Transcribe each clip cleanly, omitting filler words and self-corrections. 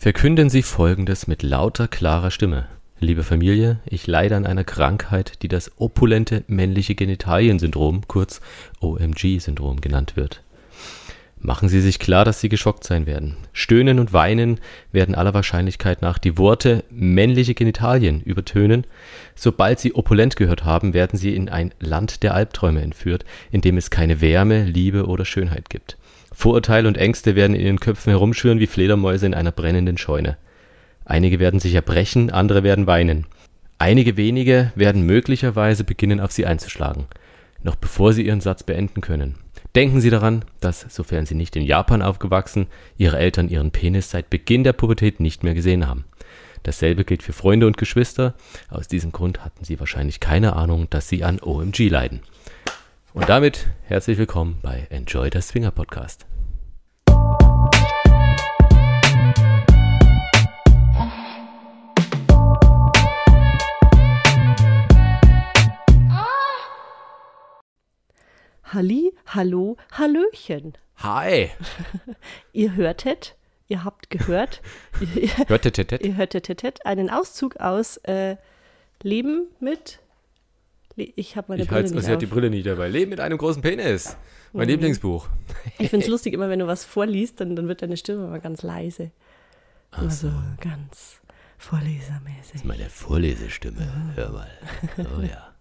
Verkünden Sie Folgendes mit lauter, klarer Stimme. Liebe Familie, ich leide an einer Krankheit, die das opulente männliche Genitalien-Syndrom, kurz OMG-Syndrom genannt wird. Machen Sie sich klar, dass Sie geschockt sein werden. Stöhnen und Weinen werden aller Wahrscheinlichkeit nach die Worte männliche Genitalien übertönen. Sobald Sie opulent gehört haben, werden Sie in ein Land der Albträume entführt, in dem es keine Wärme, Liebe oder Schönheit gibt. Vorurteile und Ängste werden in Ihren Köpfen herumschwirren wie Fledermäuse in einer brennenden Scheune. Einige werden sich erbrechen, andere werden weinen. Einige wenige werden möglicherweise beginnen, auf Sie einzuschlagen, noch bevor Sie Ihren Satz beenden können. Denken Sie daran, dass, sofern Sie nicht in Japan aufgewachsen, Ihre Eltern Ihren Penis seit Beginn der Pubertät nicht mehr gesehen haben. Dasselbe gilt für Freunde und Geschwister. Aus diesem Grund hatten Sie wahrscheinlich keine Ahnung, dass Sie an OMG leiden. Und damit herzlich willkommen bei Enjoy the Swinger Podcast. Halli, hallo, hallöchen. Hi! Ihr habt gehört, ihr hörtet einen Auszug aus Leben mit, ich habe meine Brille nicht auf. Sie hat die Brille nicht dabei. Leben mit einem großen Penis. Mein Lieblingsbuch. Ich finde es lustig, immer wenn du was vorliest, dann wird deine Stimme immer ganz leise. Also ganz vorlesermäßig. Das ist meine Vorlesestimme. Hör mal. Oh ja.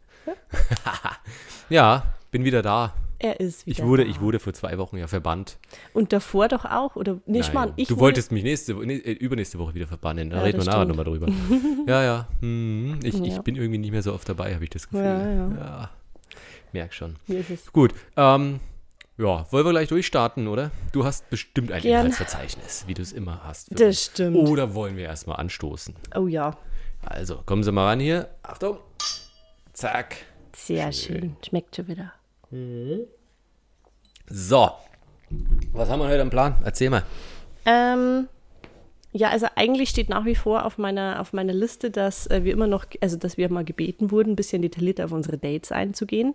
Ja, bin wieder da. Er ist wieder Ich wurde vor 2 Wochen ja verbannt. Und davor doch auch? Oder nicht mal? Du wolltest mich übernächste Woche wieder verbannen. Da reden wir nachher nochmal drüber. Ja. Ich bin irgendwie nicht mehr so oft dabei, habe ich das Gefühl. Ja. Merk schon. Hier ist es. Gut. Wollen wir gleich durchstarten, oder? Du hast bestimmt ein Inhaltsverzeichnis, wie du es immer hast. Das stimmt. Oder wollen wir erstmal anstoßen? Oh ja. Also, kommen Sie mal ran hier. Achtung. Zack. Sehr schön. Schmeckt schon wieder. So, was haben wir heute am Plan? Erzähl mal. Ja, also eigentlich steht nach wie vor auf meiner Liste, dass wir immer noch, also dass wir mal gebeten wurden, ein bisschen detaillierter auf unsere Dates einzugehen.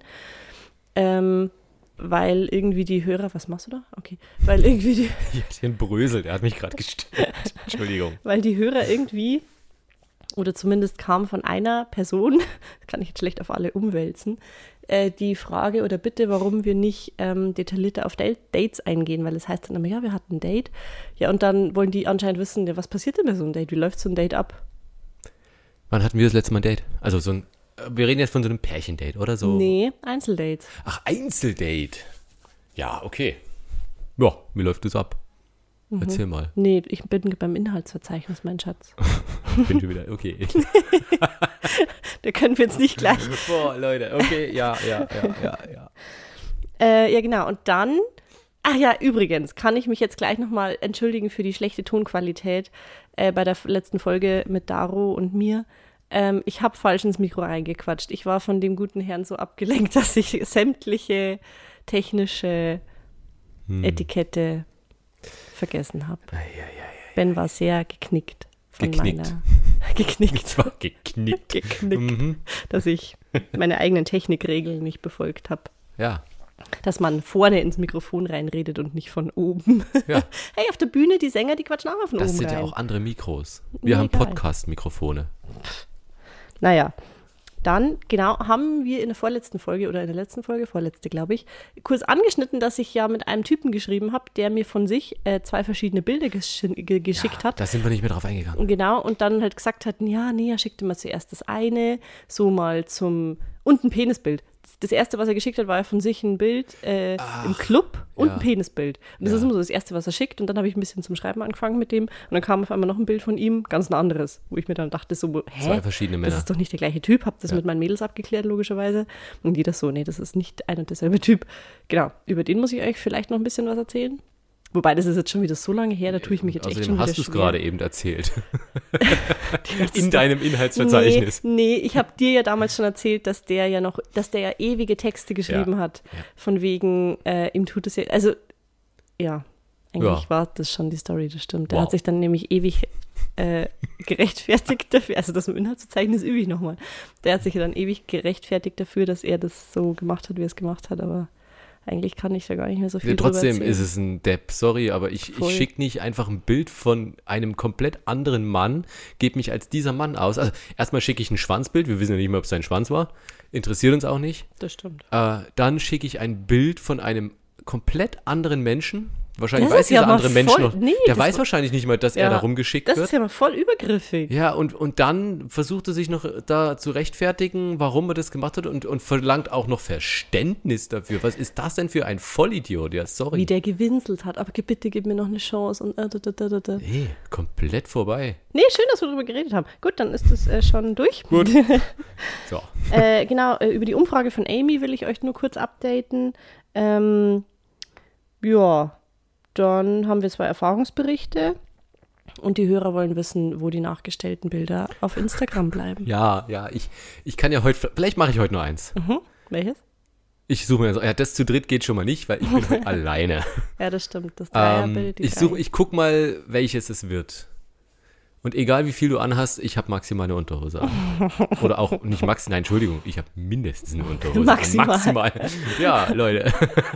Weil irgendwie die Hörer, was machst du da? Okay. Weil irgendwie die. Ich hatte den Brösel, der hat mich gerade gestört. Entschuldigung. Weil die Hörer irgendwie, oder zumindest kam von einer Person, das kann ich jetzt schlecht auf alle umwälzen, die Frage oder Bitte, warum wir nicht detaillierter auf Dates eingehen, weil es heißt dann immer, ja, wir hatten ein Date. Ja, und dann wollen die anscheinend wissen, ja, was passiert denn bei so einem Date? Wie läuft so ein Date ab? Wann hatten wir das letzte Mal ein Date? Also wir reden jetzt von so einem Pärchendate, oder so? Nee, Einzeldates. Ach, Einzeldate. Ja, okay. Ja, wie läuft das ab? Erzähl mal. Nee, ich bin beim Inhaltsverzeichnis, mein Schatz. Bin schon wieder, okay. Da können wir jetzt nicht gleich. Boah, Leute, okay, ja. Ja, genau. Und dann, ach ja, übrigens, kann ich mich jetzt gleich nochmal entschuldigen für die schlechte Tonqualität bei der letzten Folge mit Daro und mir. Ich habe falsch ins Mikro reingequatscht. Ich war von dem guten Herrn so abgelenkt, dass ich sämtliche technische Etikette vergessen habe. Ben war sehr geknickt. Geknickt. Dass ich meine eigenen Technikregeln nicht befolgt habe. Ja. Dass man vorne ins Mikrofon reinredet und nicht von oben. Ja. Hey, auf der Bühne, die Sänger, die quatschen auch mal von oben rein. Das sind ja auch andere Mikros. Wir haben Podcast-Mikrofone. Naja, dann, genau, haben wir in der vorletzten Folge oder in der letzten Folge, vorletzte glaube ich, kurz angeschnitten, dass ich ja mit einem Typen geschrieben habe, der mir von sich 2 verschiedene Bilder geschickt hat. Da sind wir nicht mehr drauf eingegangen. Genau, und dann halt gesagt hat, ja, nee, er schickte mal zuerst das eine, so mal und ein Penisbild. Das erste, was er geschickt hat, war ja von sich ein Bild im Club und ein Penisbild. Und das ist immer so das erste, was er schickt. Und dann habe ich ein bisschen zum Schreiben angefangen mit dem. Und dann kam auf einmal noch ein Bild von ihm, ganz ein anderes. Wo ich mir dann dachte so, 2 verschiedene Männer. Das ist doch nicht der gleiche Typ. Habe das mit meinen Mädels abgeklärt, logischerweise. Und jeder so, nee, das ist nicht ein und derselbe Typ. Genau, über den muss ich euch vielleicht noch ein bisschen was erzählen. Wobei, das ist jetzt schon wieder so lange her, da tue ich mich jetzt echt schon wieder hast du es schwer. gerade eben erzählt. In deinem Inhaltsverzeichnis. Nee, ich habe dir ja damals schon erzählt, dass der ja ewige Texte geschrieben hat. Ja. Von wegen, ihm tut es ja, also, ja, eigentlich war das schon die Story, das stimmt. Der hat sich dann nämlich ewig gerechtfertigt dafür, also das im Inhaltsverzeichnis übe ich nochmal. Der hat sich dann ewig gerechtfertigt dafür, dass er das so gemacht hat, wie er es gemacht hat, aber Eigentlich kann ich da gar nicht mehr so viel Ja, trotzdem drüber ist erzählen. es ein Depp, sorry, aber ich Voll. schicke nicht einfach ein Bild von einem komplett anderen Mann, gebe mich als dieser Mann aus. Also erstmal schicke ich ein Schwanzbild, wir wissen ja nicht mehr, ob es sein Schwanz war, interessiert uns auch nicht. Das stimmt. Dann schicke ich ein Bild von einem komplett anderen Menschen. Wahrscheinlich Das weiß ist ja dieser mal andere Mensch voll- noch, nee, der das weiß war- wahrscheinlich nicht mal, dass er da rumgeschickt Das wird. ist ja mal voll übergriffig. Ja, und dann versucht er sich noch da zu rechtfertigen, warum er das gemacht hat und verlangt auch noch Verständnis dafür. Was ist das denn für ein Vollidiot? Ja, sorry. Wie der gewinselt hat. Aber bitte gib mir noch eine Chance. Und Nee, komplett vorbei. Nee, schön, dass wir darüber geredet haben. Gut, dann ist das schon durch. Gut. So. Genau, über die Umfrage von Amy will ich euch nur kurz updaten. Ja, dann haben wir 2 Erfahrungsberichte. Und die Hörer wollen wissen, wo die nachgestellten Bilder auf Instagram bleiben. Ja, ich kann ja heute, vielleicht mache ich heute nur eins. Welches? Ich suche mir, das zu dritt geht schon mal nicht, weil ich bin heute alleine. Ja, das stimmt. Das Dreierbild. Ich guck mal, welches es wird. Und egal wie viel du anhast, ich habe maximal eine Unterhose an. Oder auch nicht maximal, nein, Entschuldigung, ich habe mindestens eine Unterhose Maximal. an. Maximal. Ja, Leute.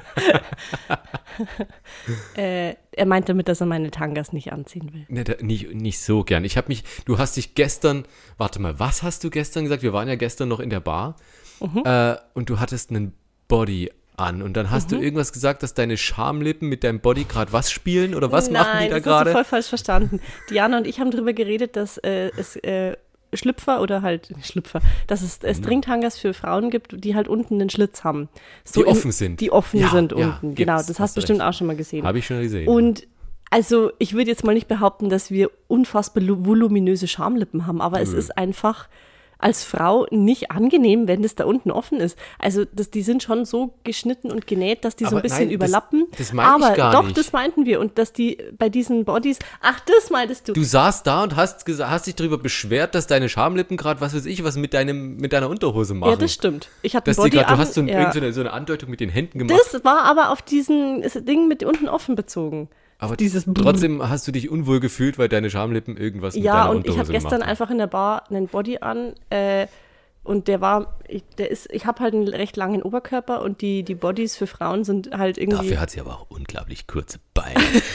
Er meint damit, dass er meine Tangas nicht anziehen will. Ne, nicht so gern. Du hast dich gestern, warte mal, was hast du gestern gesagt? Wir waren ja gestern noch in der Bar und du hattest einen Body an und dann hast du irgendwas gesagt, dass deine Schamlippen mit deinem Body gerade was spielen oder was machen die da Nein, das hast du gerade? voll falsch verstanden. Diana und ich haben darüber geredet, dass es Schlüpfer oder halt Schlüpfer, dass es Stringtangas für Frauen gibt, die halt unten einen Schlitz haben. So Die offen sind. Die offen Ja, sind ja, unten, genau. gibt's, Das hast hast du du bestimmt recht. auch schon mal gesehen. Habe ich schon gesehen. Und also ich würde jetzt mal nicht behaupten, dass wir unfassbar voluminöse Schamlippen haben, aber es ist einfach als Frau nicht angenehm, wenn das da unten offen ist. Also die sind schon so geschnitten und genäht, dass die so Aber ein bisschen nein, überlappen. das meine ich aber gar doch, nicht. das meinten wir. Und dass die bei diesen Bodies, ach, das meintest du. Du saßt da und hast dich darüber beschwert, dass deine Schamlippen gerade, was weiß ich, was mit deiner Unterhose machen. Ja, das stimmt. Ich hatte ein Dass die Body grad, an. du hast so, ja. so eine Andeutung mit den Händen gemacht. Das war aber auf diesen Ding mit unten offen bezogen. Aber dieses trotzdem hast du dich unwohl gefühlt, weil deine Schamlippen irgendwas mit Ja, deiner und Unterhose ich habe gestern gemacht haben. einfach in der Bar einen Body an und ich habe halt einen recht langen Oberkörper und die Bodies für Frauen sind halt irgendwie. Dafür hat sie aber auch unglaublich kurze Beine.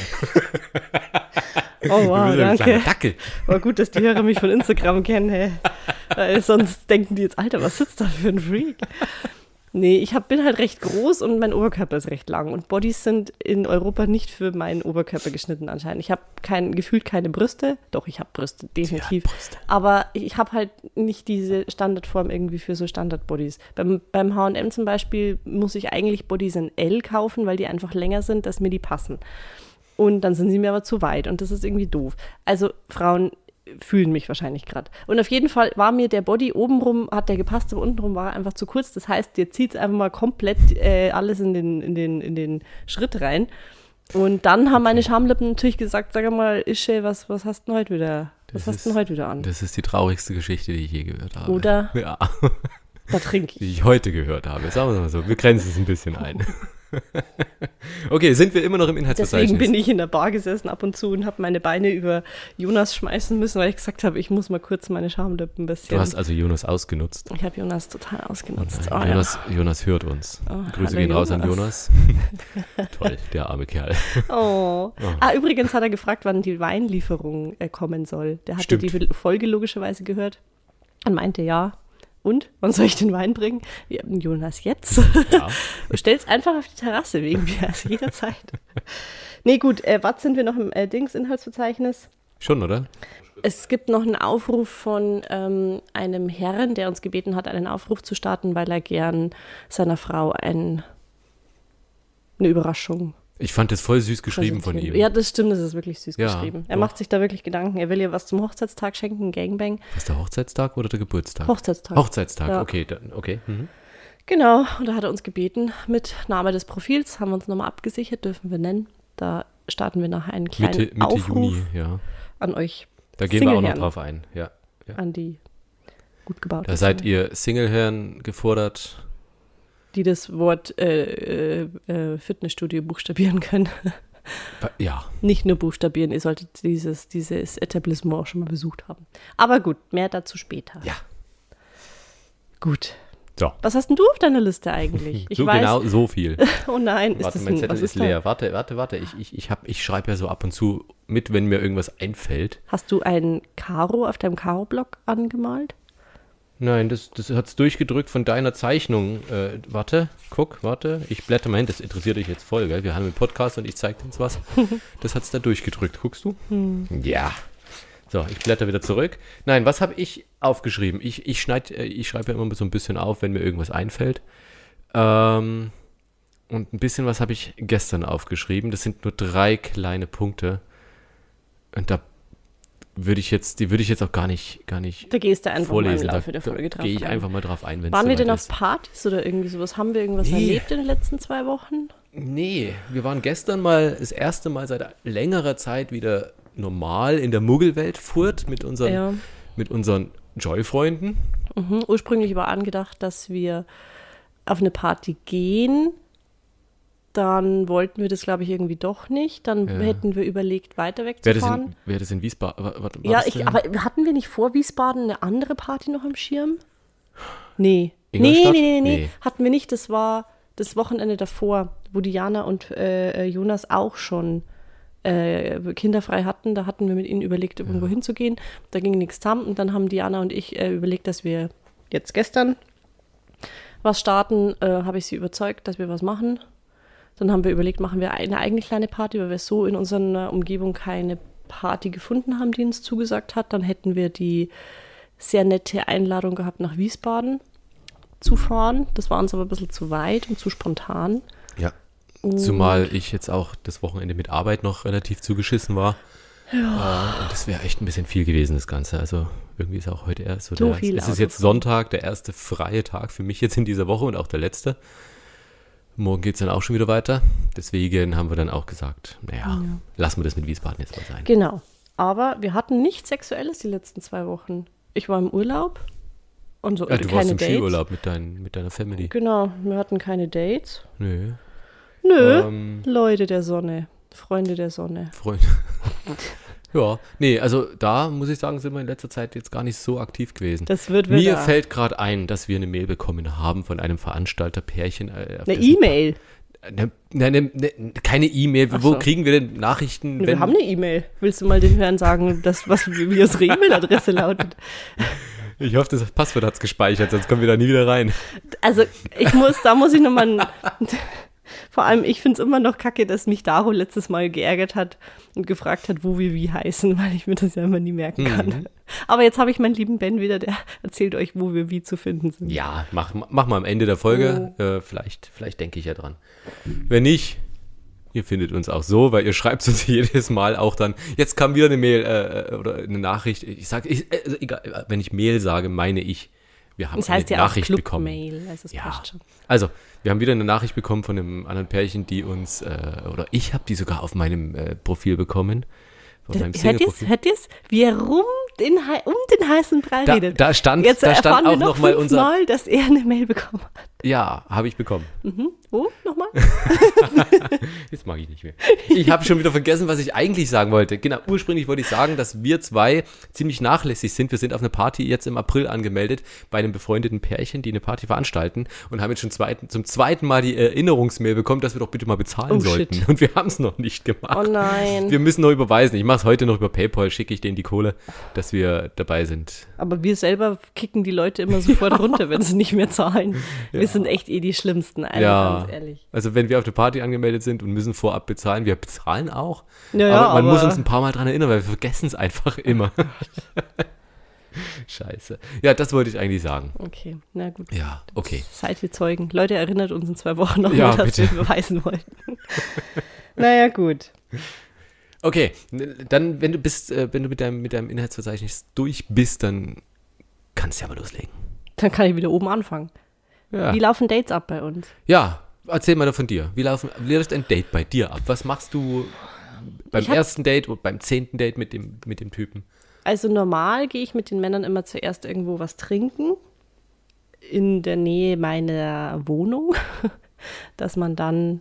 Oh wow, Du bist ein kleiner danke. Dackel. War gut, dass die Hörer mich von Instagram kennen, hey. Weil sonst denken die jetzt, Alter, was sitzt da für ein Freak? Nee, bin halt recht groß und mein Oberkörper ist recht lang. Und Bodies sind in Europa nicht für meinen Oberkörper geschnitten anscheinend. Ich habe gefühlt keine Brüste. Doch, ich habe Brüste, definitiv. Brüste. Aber ich habe halt nicht diese Standardform irgendwie für so Standard-Bodies. Beim H&M zum Beispiel muss ich eigentlich Bodies in L kaufen, weil die einfach länger sind, dass mir die passen. Und dann sind sie mir aber zu weit und das ist irgendwie doof. Also Frauen fühlen mich wahrscheinlich gerade. Und auf jeden Fall war mir der Body obenrum, hat der gepasst, aber untenrum war er einfach zu kurz. Das heißt, ihr zieht es einfach mal komplett alles in den Schritt rein. Und dann haben meine Schamlippen natürlich gesagt, sag mal, Ische, was hast du denn heute wieder? Was hast du denn heute wieder an? Das ist die traurigste Geschichte, die ich je gehört habe. Oder? Ja, Da trinke ich. die ich heute gehört habe. Sagen wir mal so, wir grenzen es ein bisschen ein. Okay, sind wir immer noch im Inhaltsverzeichnis? Deswegen bin ich in der Bar gesessen ab und zu und habe meine Beine über Jonas schmeißen müssen, weil ich gesagt habe, ich muss mal kurz meine Schamlippen ein bisschen. Du hast also Jonas ausgenutzt. Ich habe Jonas total ausgenutzt. Nein, Jonas hört uns. Grüße hallo gehen raus an Jonas. Toll, der arme Kerl. Oh. Übrigens hat er gefragt, wann die Weinlieferung kommen soll. Der hatte Stimmt. die Folge logischerweise gehört und meinte, ja. Und? Wann soll ich den Wein bringen? Wir haben Jonas jetzt. Ja. Stell's einfach auf die Terrasse wegen mir, also jederzeit. Nee, gut, was sind wir noch im Inhaltsverzeichnis? Schon, oder? Es gibt noch einen Aufruf von einem Herrn, der uns gebeten hat, einen Aufruf zu starten, weil er gern seiner Frau eine Überraschung Ich fand das voll süß geschrieben von präsentieren. ihm. Ja, das stimmt, das ist wirklich süß Ja, geschrieben. Er doch. macht sich da wirklich Gedanken. Er will ihr was zum Hochzeitstag schenken, Gangbang. Ist der Hochzeitstag oder der Geburtstag? Hochzeitstag. Hochzeitstag, Ja. okay. Okay. Mhm. Genau, und da hat er uns gebeten, mit Name des Profils, haben wir uns nochmal abgesichert, dürfen wir nennen. Da starten wir nachher einen kleinen Mitte Aufruf Juni, ja. an euch, Da gehen wir auch noch Singleherren. drauf ein. Ja. an die gut gebauten Da seid Single, ihr Singleherren gefordert. die das Wort Fitnessstudio buchstabieren können. Ja, Nicht nur buchstabieren, ihr solltet dieses Etablissement schon mal besucht haben. Aber gut, mehr dazu später. ja. Gut, So. Was hast denn du auf deiner Liste eigentlich? Ich So weiß. genau, so viel. Oh nein, Warte, ist mein das Zettel was ist da? leer. Warte. Ich schreibe ja so ab und zu mit, wenn mir irgendwas einfällt. Hast du ein Karo auf deinem Karo-Block angemalt? Nein, das hat es durchgedrückt von deiner Zeichnung. Warte. Ich blätter mal hin, das interessiert dich jetzt voll, gell? Wir haben einen Podcast und ich zeige dir jetzt was. Das hat es da durchgedrückt. Guckst du? Ja. So, ich blätter wieder zurück. Nein, was habe ich aufgeschrieben? Ich schreibe ja immer so ein bisschen auf, wenn mir irgendwas einfällt. Und ein bisschen was habe ich gestern aufgeschrieben. Das sind nur 3 kleine Punkte. Und da würde ich jetzt auch gar nicht Da gehst du einfach vorlesen. mal im Laufe der Folge drauf gehe ich ein. einfach mal drauf ein, wenn es Waren wir soweit denn auf ist. Partys oder irgendwie sowas? Haben wir irgendwas Nee. erlebt in den letzten 2 Wochen? Nee, wir waren gestern mal das erste Mal seit längerer Zeit wieder normal in der Muggelwelt Furt mit unseren Joy-Freunden. Ursprünglich war angedacht, dass wir auf eine Party gehen. Dann wollten wir das, glaube ich, irgendwie doch nicht. Dann hätten wir überlegt, weiter wegzufahren. Wäre das in Wiesbaden? Aber hatten wir nicht vor Wiesbaden eine andere Party noch im Schirm? Nee. Ingolstadt? Nee. Hatten wir nicht. Das war das Wochenende davor, wo Diana und Jonas auch schon kinderfrei hatten. Da hatten wir mit ihnen überlegt, irgendwo hinzugehen. Da ging nichts zusammen. Und dann haben Diana und ich überlegt, dass wir jetzt gestern was starten. Habe ich sie überzeugt, dass wir was machen. Dann haben wir überlegt, machen wir eine eigene kleine Party, weil wir so in unserer Umgebung keine Party gefunden haben, die uns zugesagt hat. Dann hätten wir die sehr nette Einladung gehabt, nach Wiesbaden zu fahren. Das war uns aber ein bisschen zu weit und zu spontan. Ja. Zumal ich jetzt auch das Wochenende mit Arbeit noch relativ zugeschissen war. Ja. Und das wäre echt ein bisschen viel gewesen, das Ganze. Also irgendwie ist auch heute erst so es ist jetzt Sonntag, der erste freie Tag für mich jetzt in dieser Woche und auch der letzte. Morgen geht es dann auch schon wieder weiter. Deswegen haben wir dann auch gesagt, lassen wir das mit Wiesbaden jetzt mal sein. Genau. Aber wir hatten nichts Sexuelles die letzten 2 Wochen. Ich war im Urlaub und so Ja, du warst im Dates. Skiurlaub mit deiner Family. Genau, wir hatten keine Dates. Nö. Leute der Sonne, Freunde der Sonne. Freunde. Ja, nee, also da muss ich sagen, sind wir in letzter Zeit jetzt gar nicht so aktiv gewesen. Das wird Mir wieder fällt gerade ein, dass wir eine Mail bekommen haben von einem Veranstalterpärchen. eine E-Mail. Keine E-Mail. Ach Wo so. kriegen wir denn Nachrichten? Wir haben eine E-Mail. Willst du mal den Hörern sagen, wie unsere E-Mail-Adresse lautet? Ich hoffe, das Passwort hat es gespeichert, sonst kommen wir da nie wieder rein. Also da muss ich nochmal, vor allem ich finde es immer noch kacke, dass mich Daro letztes Mal geärgert hat und gefragt hat, wo wir wie heißen, weil ich mir das ja immer nie merken kann. Aber jetzt habe ich meinen lieben Ben wieder, der erzählt euch, wo wir wie zu finden sind. Ja, mach mal am Ende der Folge. Vielleicht denke ich ja dran. Wenn nicht, ihr findet uns auch so, weil ihr schreibt uns jedes Mal auch dann, jetzt kam wieder eine Mail oder eine Nachricht. Also egal, wenn ich Mail sage, meine ich, wir haben Das heißt eine ja auch Nachricht bekommen. Club-Mail, also es passt schon. Also, wir haben wieder eine Nachricht bekommen von einem anderen Pärchen, die uns, oder ich habe die sogar auf meinem Profil bekommen. Auf meinem Single-Profil. Hört ihr's? Wie er um den heißen Brei redet. Da stand Jetzt auch erfahren wir noch mal unser. Mal, dass er eine Mail bekommen hat. Ja, habe ich bekommen. Wo? Nochmal? Jetzt mag ich nicht mehr. Ich habe schon wieder vergessen, was ich eigentlich sagen wollte. Genau, ursprünglich wollte ich sagen, dass wir 2 ziemlich nachlässig sind. Wir sind auf eine Party jetzt im April angemeldet, bei einem befreundeten Pärchen, die eine Party veranstalten und haben jetzt schon zum zweiten Mal die Erinnerungsmail bekommen, dass wir doch bitte mal bezahlen sollten. Shit. Und wir haben es noch nicht gemacht. Oh nein. Wir müssen noch überweisen. Ich mache es heute noch über PayPal, schicke ich denen die Kohle, dass wir dabei sind. Aber wir selber kicken die Leute immer sofort runter, wenn sie nicht mehr zahlen. Wir sind echt die Schlimmsten, also ganz ehrlich. Also wenn wir auf eine Party angemeldet sind und müssen vorab bezahlen, wir bezahlen auch, Ja, aber man muss uns ein paar Mal dran erinnern, weil wir vergessen es einfach immer. Scheiße. Ja, das wollte ich eigentlich sagen. Okay, na gut. Ja, okay. Seid ihr Zeugen. Leute, erinnert uns in 2 Wochen nochmal, Ja, dass bitte. wir beweisen wollten. Naja, gut. Okay, dann, wenn du mit deinem Inhaltsverzeichnis durch bist, dann kannst du ja mal loslegen. Dann kann ich wieder oben anfangen. Ja. Wie laufen Dates ab bei uns? Ja, erzähl mal von dir. Wie läuft ein Date bei dir ab? Was machst du beim ersten Date und beim 10. Date mit dem Typen? Also normal gehe ich mit den Männern immer zuerst irgendwo was trinken. In der Nähe meiner Wohnung. Dass man dann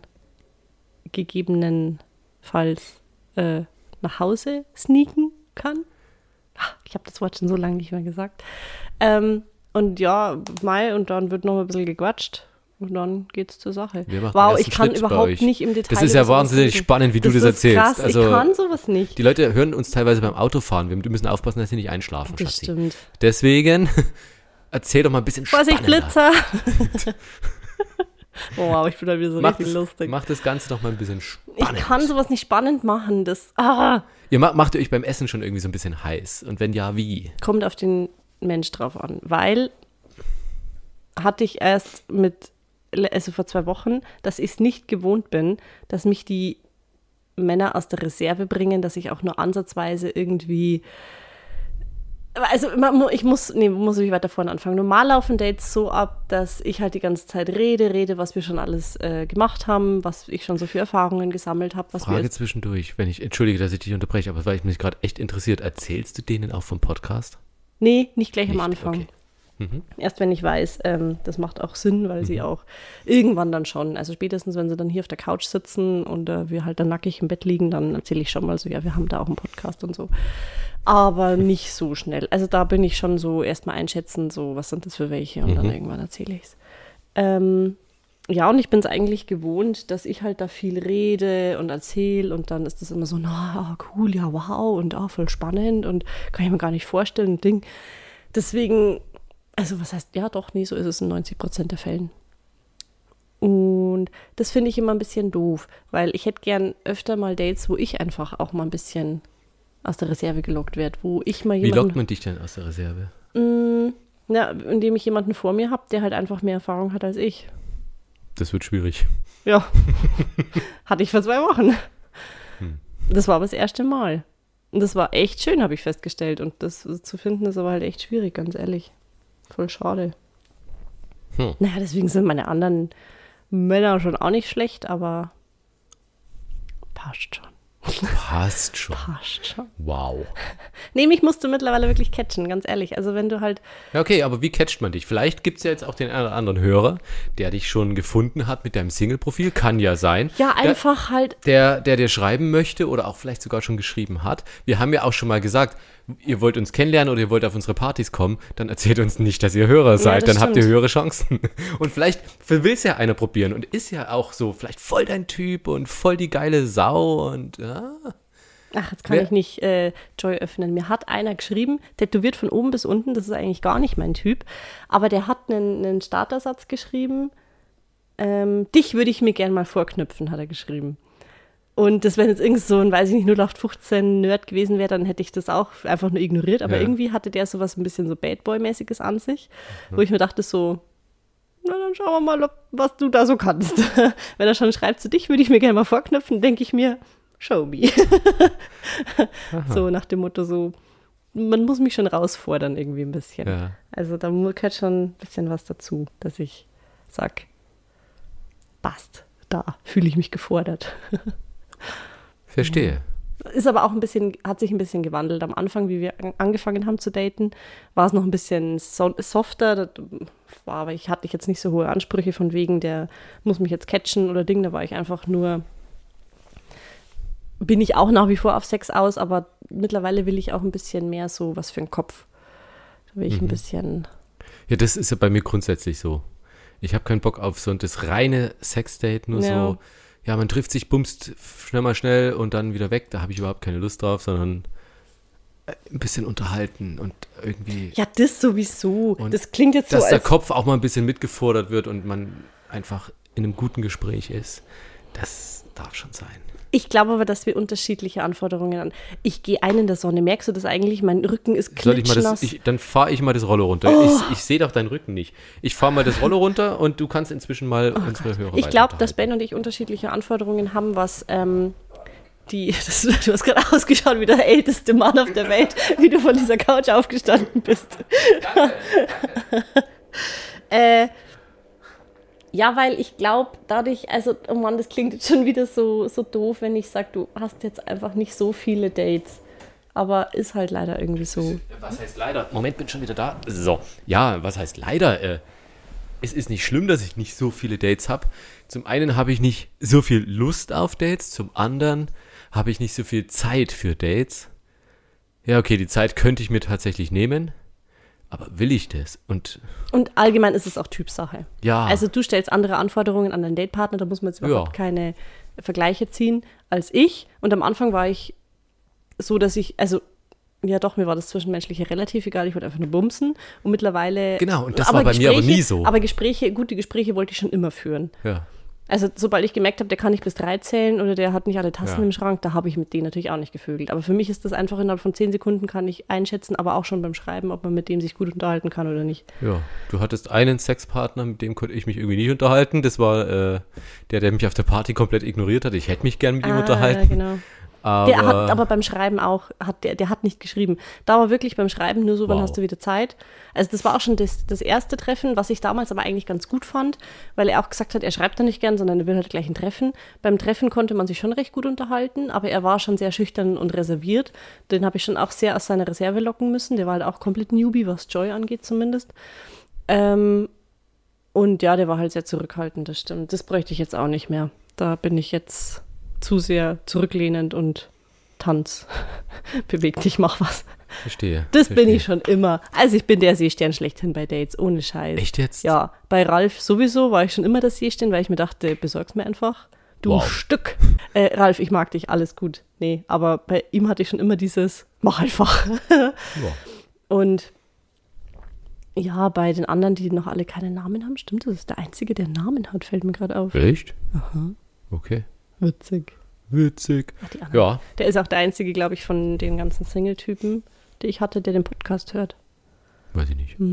gegebenenfalls nach Hause sneaken kann. Ich habe das Wort schon so lange nicht mehr gesagt. Und ja, und dann wird noch ein bisschen gequatscht. Und dann geht's zur Sache. Wir machen den Wow, ersten ich kann Schritt bei überhaupt euch. nicht im Detail. Das ist ja über sowas wahnsinnig reden. spannend, wie du das ist erzählst. Krass, Also, ich kann sowas nicht. die Leute hören uns teilweise beim Autofahren. Wir müssen aufpassen, dass sie nicht einschlafen, Das Schatzi. stimmt. Deswegen erzähl doch mal ein bisschen Vorsicht, spannender. Blitzer! Oh, wow, ich bin da wieder so richtig lustig. Mach das Ganze doch mal ein bisschen spannend. Ich kann sowas nicht spannend machen. Ihr macht ihr euch beim Essen schon irgendwie so ein bisschen heiß? Und wenn ja, wie? Kommt auf den Mensch drauf an. Weil hatte ich erst vor 2 Wochen, dass ich es nicht gewohnt bin, dass mich die Männer aus der Reserve bringen, dass ich auch nur ansatzweise irgendwie. Also muss ich weiter vorne anfangen. Normal laufen Dates so ab, dass ich halt die ganze Zeit rede, was wir schon alles gemacht haben, was ich schon so für Erfahrungen gesammelt habe. Frage zwischendurch, entschuldige, dass ich dich unterbreche, aber weil ich mich gerade echt interessiert, erzählst du denen auch vom Podcast? Nee, nicht gleich am Nicht? Anfang. Okay. Mhm. Erst wenn ich weiß, das macht auch Sinn, weil sie auch irgendwann dann schon, also spätestens, wenn sie dann hier auf der Couch sitzen und wir halt dann nackig im Bett liegen, dann erzähle ich schon mal so, ja, wir haben da auch einen Podcast und so. Aber nicht so schnell. Also da bin ich schon so erstmal einschätzen, so, was sind das für welche und dann irgendwann erzähle ich es. Ja, und ich bin es eigentlich gewohnt, dass ich halt da viel rede und erzähle und dann ist das immer so, cool, ja, wow und voll spannend und kann ich mir gar nicht vorstellen, Ding. Deswegen, also was heißt, ja doch, nee, so ist es in 90% der Fällen. Und das finde ich immer ein bisschen doof, weil ich hätte gern öfter mal Dates, wo ich einfach auch mal ein bisschen aus der Reserve gelockt werde, wo ich mal jemanden... Wie lockt man dich denn aus der Reserve? Indem ich jemanden vor mir habe, der halt einfach mehr Erfahrung hat als ich. Das wird schwierig. Ja, hatte ich vor 2 Wochen. Das war aber das erste Mal. Und das war echt schön, habe ich festgestellt. Und das zu finden ist aber halt echt schwierig, ganz ehrlich. Voll schade. Naja, deswegen sind meine anderen Männer schon auch nicht schlecht, aber passt schon. Passt schon. Passt schon. Wow. Nee, mich musst du mittlerweile wirklich catchen, ganz ehrlich. Also wenn du halt... Ja, okay, aber wie catcht man dich? Vielleicht gibt es ja jetzt auch den einen oder anderen Hörer, der dich schon gefunden hat mit deinem Single-Profil. Kann ja sein. Ja, einfach der dir schreiben möchte oder auch vielleicht sogar schon geschrieben hat. Wir haben ja auch schon mal gesagt, ihr wollt uns kennenlernen oder ihr wollt auf unsere Partys kommen, dann erzählt uns nicht, dass ihr Hörer seid. Dann habt ihr höhere Chancen. Und vielleicht will es ja einer probieren und ist ja auch so vielleicht voll dein Typ und voll die geile Sau und ja. Ach, jetzt kann ich nicht Joy öffnen. Mir hat einer geschrieben, tätowiert von oben bis unten, das ist eigentlich gar nicht mein Typ, aber der hat einen Startersatz geschrieben. Dich würde ich mir gern mal vorknüpfen, hat er geschrieben. Und das, wenn jetzt irgend so ein, weiß ich nicht, 0815 Nerd gewesen wäre, dann hätte ich das auch einfach nur ignoriert. Aber irgendwie hatte der sowas ein bisschen so Bad Boy-mäßiges an sich, wo ich mir dachte so, na dann schauen wir mal, was du da so kannst. Wenn er schon schreibt, zu dich würde ich mir gerne mal vorknüpfen, denke ich mir, show me. So nach dem Motto so, man muss mich schon herausfordern irgendwie ein bisschen. Ja. Also da gehört schon ein bisschen was dazu, dass ich sag, passt, da fühle ich mich gefordert. Verstehe. Ist aber auch hat sich ein bisschen gewandelt. Am Anfang, wie wir angefangen haben zu daten, war es noch ein bisschen softer. Aber hatte ich jetzt nicht so hohe Ansprüche von wegen, der muss mich jetzt catchen oder Ding. Da war ich einfach nur, bin ich auch nach wie vor auf Sex aus, aber mittlerweile will ich auch ein bisschen mehr so was für den Kopf. Da will ich ein bisschen... Ja, das ist ja bei mir grundsätzlich so. Ich habe keinen Bock auf so das reine Sexdate, nur so... Ja, man trifft sich, bumst schnell und dann wieder weg. Da habe ich überhaupt keine Lust drauf, sondern ein bisschen unterhalten und irgendwie... Ja, das sowieso. Das klingt jetzt so, dass der Kopf auch mal ein bisschen mitgefordert wird und man einfach in einem guten Gespräch ist. Das darf schon sein. Ich glaube aber, dass wir unterschiedliche Anforderungen haben. Ich gehe ein in der Sonne. Merkst du das eigentlich? Mein Rücken ist klitschnass. Dann fahre ich mal das Rollo runter. Oh. Ich sehe doch deinen Rücken nicht. Ich fahre mal das Rollo runter und du kannst inzwischen mal unsere Hörer Ich glaube, dass Ben und ich unterschiedliche Anforderungen haben, was du hast gerade ausgeschaut wie der älteste Mann auf der Welt, wie du von dieser Couch aufgestanden bist. Ja, weil ich glaube, dadurch, also, oh Mann, das klingt jetzt schon wieder so doof, wenn ich sage, du hast jetzt einfach nicht so viele Dates. Aber ist halt leider irgendwie so. Was heißt leider? Moment, bin schon wieder da. So, ja, was heißt leider? Es ist nicht schlimm, dass ich nicht so viele Dates habe. Zum einen habe ich nicht so viel Lust auf Dates, zum anderen habe ich nicht so viel Zeit für Dates. Ja, okay, die Zeit könnte ich mir tatsächlich nehmen, Aber will ich das? Und allgemein ist es auch Typsache. ja, Also du stellst andere Anforderungen an deinen Datepartner, da muss man jetzt überhaupt keine Vergleiche ziehen als ich. Und am Anfang war ich so, dass ich, also ja doch, mir war das Zwischenmenschliche relativ egal, ich wollte einfach nur bumsen. Und mittlerweile... genau, und das war bei mir aber nie so. Aber gute Gespräche wollte ich schon immer führen. Ja. Also sobald ich gemerkt habe, der kann nicht bis 3 zählen oder der hat nicht alle Tassen Ja. im Schrank, da habe ich mit denen natürlich auch nicht gevögelt. Aber für mich ist das einfach innerhalb von 10 Sekunden kann ich einschätzen, aber auch schon beim Schreiben, ob man mit dem sich gut unterhalten kann oder nicht. Ja, du hattest einen Sexpartner, mit dem konnte ich mich irgendwie nicht unterhalten. Das war der mich auf der Party komplett ignoriert hat. Ich hätte mich gern mit ihm unterhalten. Ja, genau. Der hat aber beim Schreiben auch, der hat nicht geschrieben. Da war wirklich beim Schreiben nur so, wann Wow. hast du wieder Zeit. Also das war auch schon das erste Treffen, was ich damals aber eigentlich ganz gut fand, weil er auch gesagt hat, er schreibt da nicht gern, sondern er will halt gleich ein Treffen. Beim Treffen konnte man sich schon recht gut unterhalten, aber er war schon sehr schüchtern und reserviert. Den habe ich schon auch sehr aus seiner Reserve locken müssen. Der war halt auch komplett Newbie, was Joy angeht zumindest. Und ja, der war halt sehr zurückhaltend, das stimmt. Das bräuchte ich jetzt auch nicht mehr. Da bin ich jetzt zu sehr zurücklehnend und tanz. Beweg dich, mach was. Verstehe. Das bin ich schon immer. Also ich bin der Seestern schlechthin bei Dates, ohne Scheiß. Echt jetzt? Ja, bei Ralf sowieso war ich schon immer der Seestern, weil ich mir dachte, besorg's mir einfach. Du Wow. Stück. Ralf, ich mag dich, alles gut. Nee, aber bei ihm hatte ich schon immer dieses, mach einfach. Ja. Und ja, bei den anderen, die noch alle keine Namen haben, stimmt, das ist der Einzige, der einen Namen hat, fällt mir gerade auf. Echt? Okay. Witzig. Witzig. Ach, die anderen. Ja, Der ist auch der Einzige, glaube ich, von den ganzen Single-Typen, die ich hatte, der den Podcast hört. weiß ich nicht.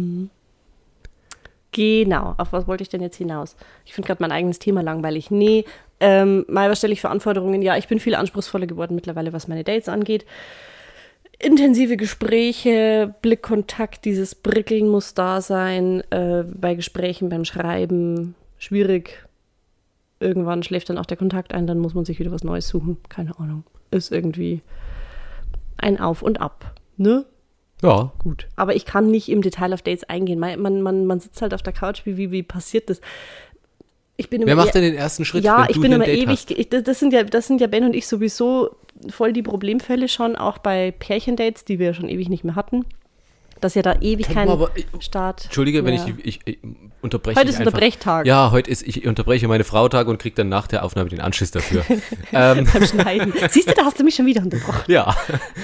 Genau, auf was wollte ich denn jetzt hinaus? Ich finde gerade mein eigenes Thema langweilig. Nee, mal, was stelle ich für Anforderungen? Ja, ich bin viel anspruchsvoller geworden mittlerweile, was meine Dates angeht. Intensive Gespräche, Blickkontakt, dieses Prickeln muss da sein. Bei Gesprächen, beim Schreiben, schwierig. Irgendwann schläft dann auch der Kontakt ein, dann muss man sich wieder was Neues suchen. Keine Ahnung. Ist irgendwie ein Auf und Ab, ne? Ja. Gut. Aber ich kann nicht im Detail auf Dates eingehen. Man sitzt halt auf der Couch, wie passiert das? Ich bin immer Wer macht denn den ersten Schritt, ja, wenn ich du bin hier ein immer Date ewig. hast? Das sind ja Ben und ich sowieso voll die Problemfälle schon, auch bei Pärchendates, die wir schon ewig nicht mehr hatten. Dass ja da ewig Kennt kein man aber- Start. Entschuldige, wenn mehr. ich unterbreche Heute dich ist einfach. Unterbrechtag. Ja, ich unterbreche meine Frau Tag und kriege dann nach der Aufnahme den Anschiss dafür. Beim Schneiden. Siehst du, da hast du mich schon wieder unterbrochen. Ja.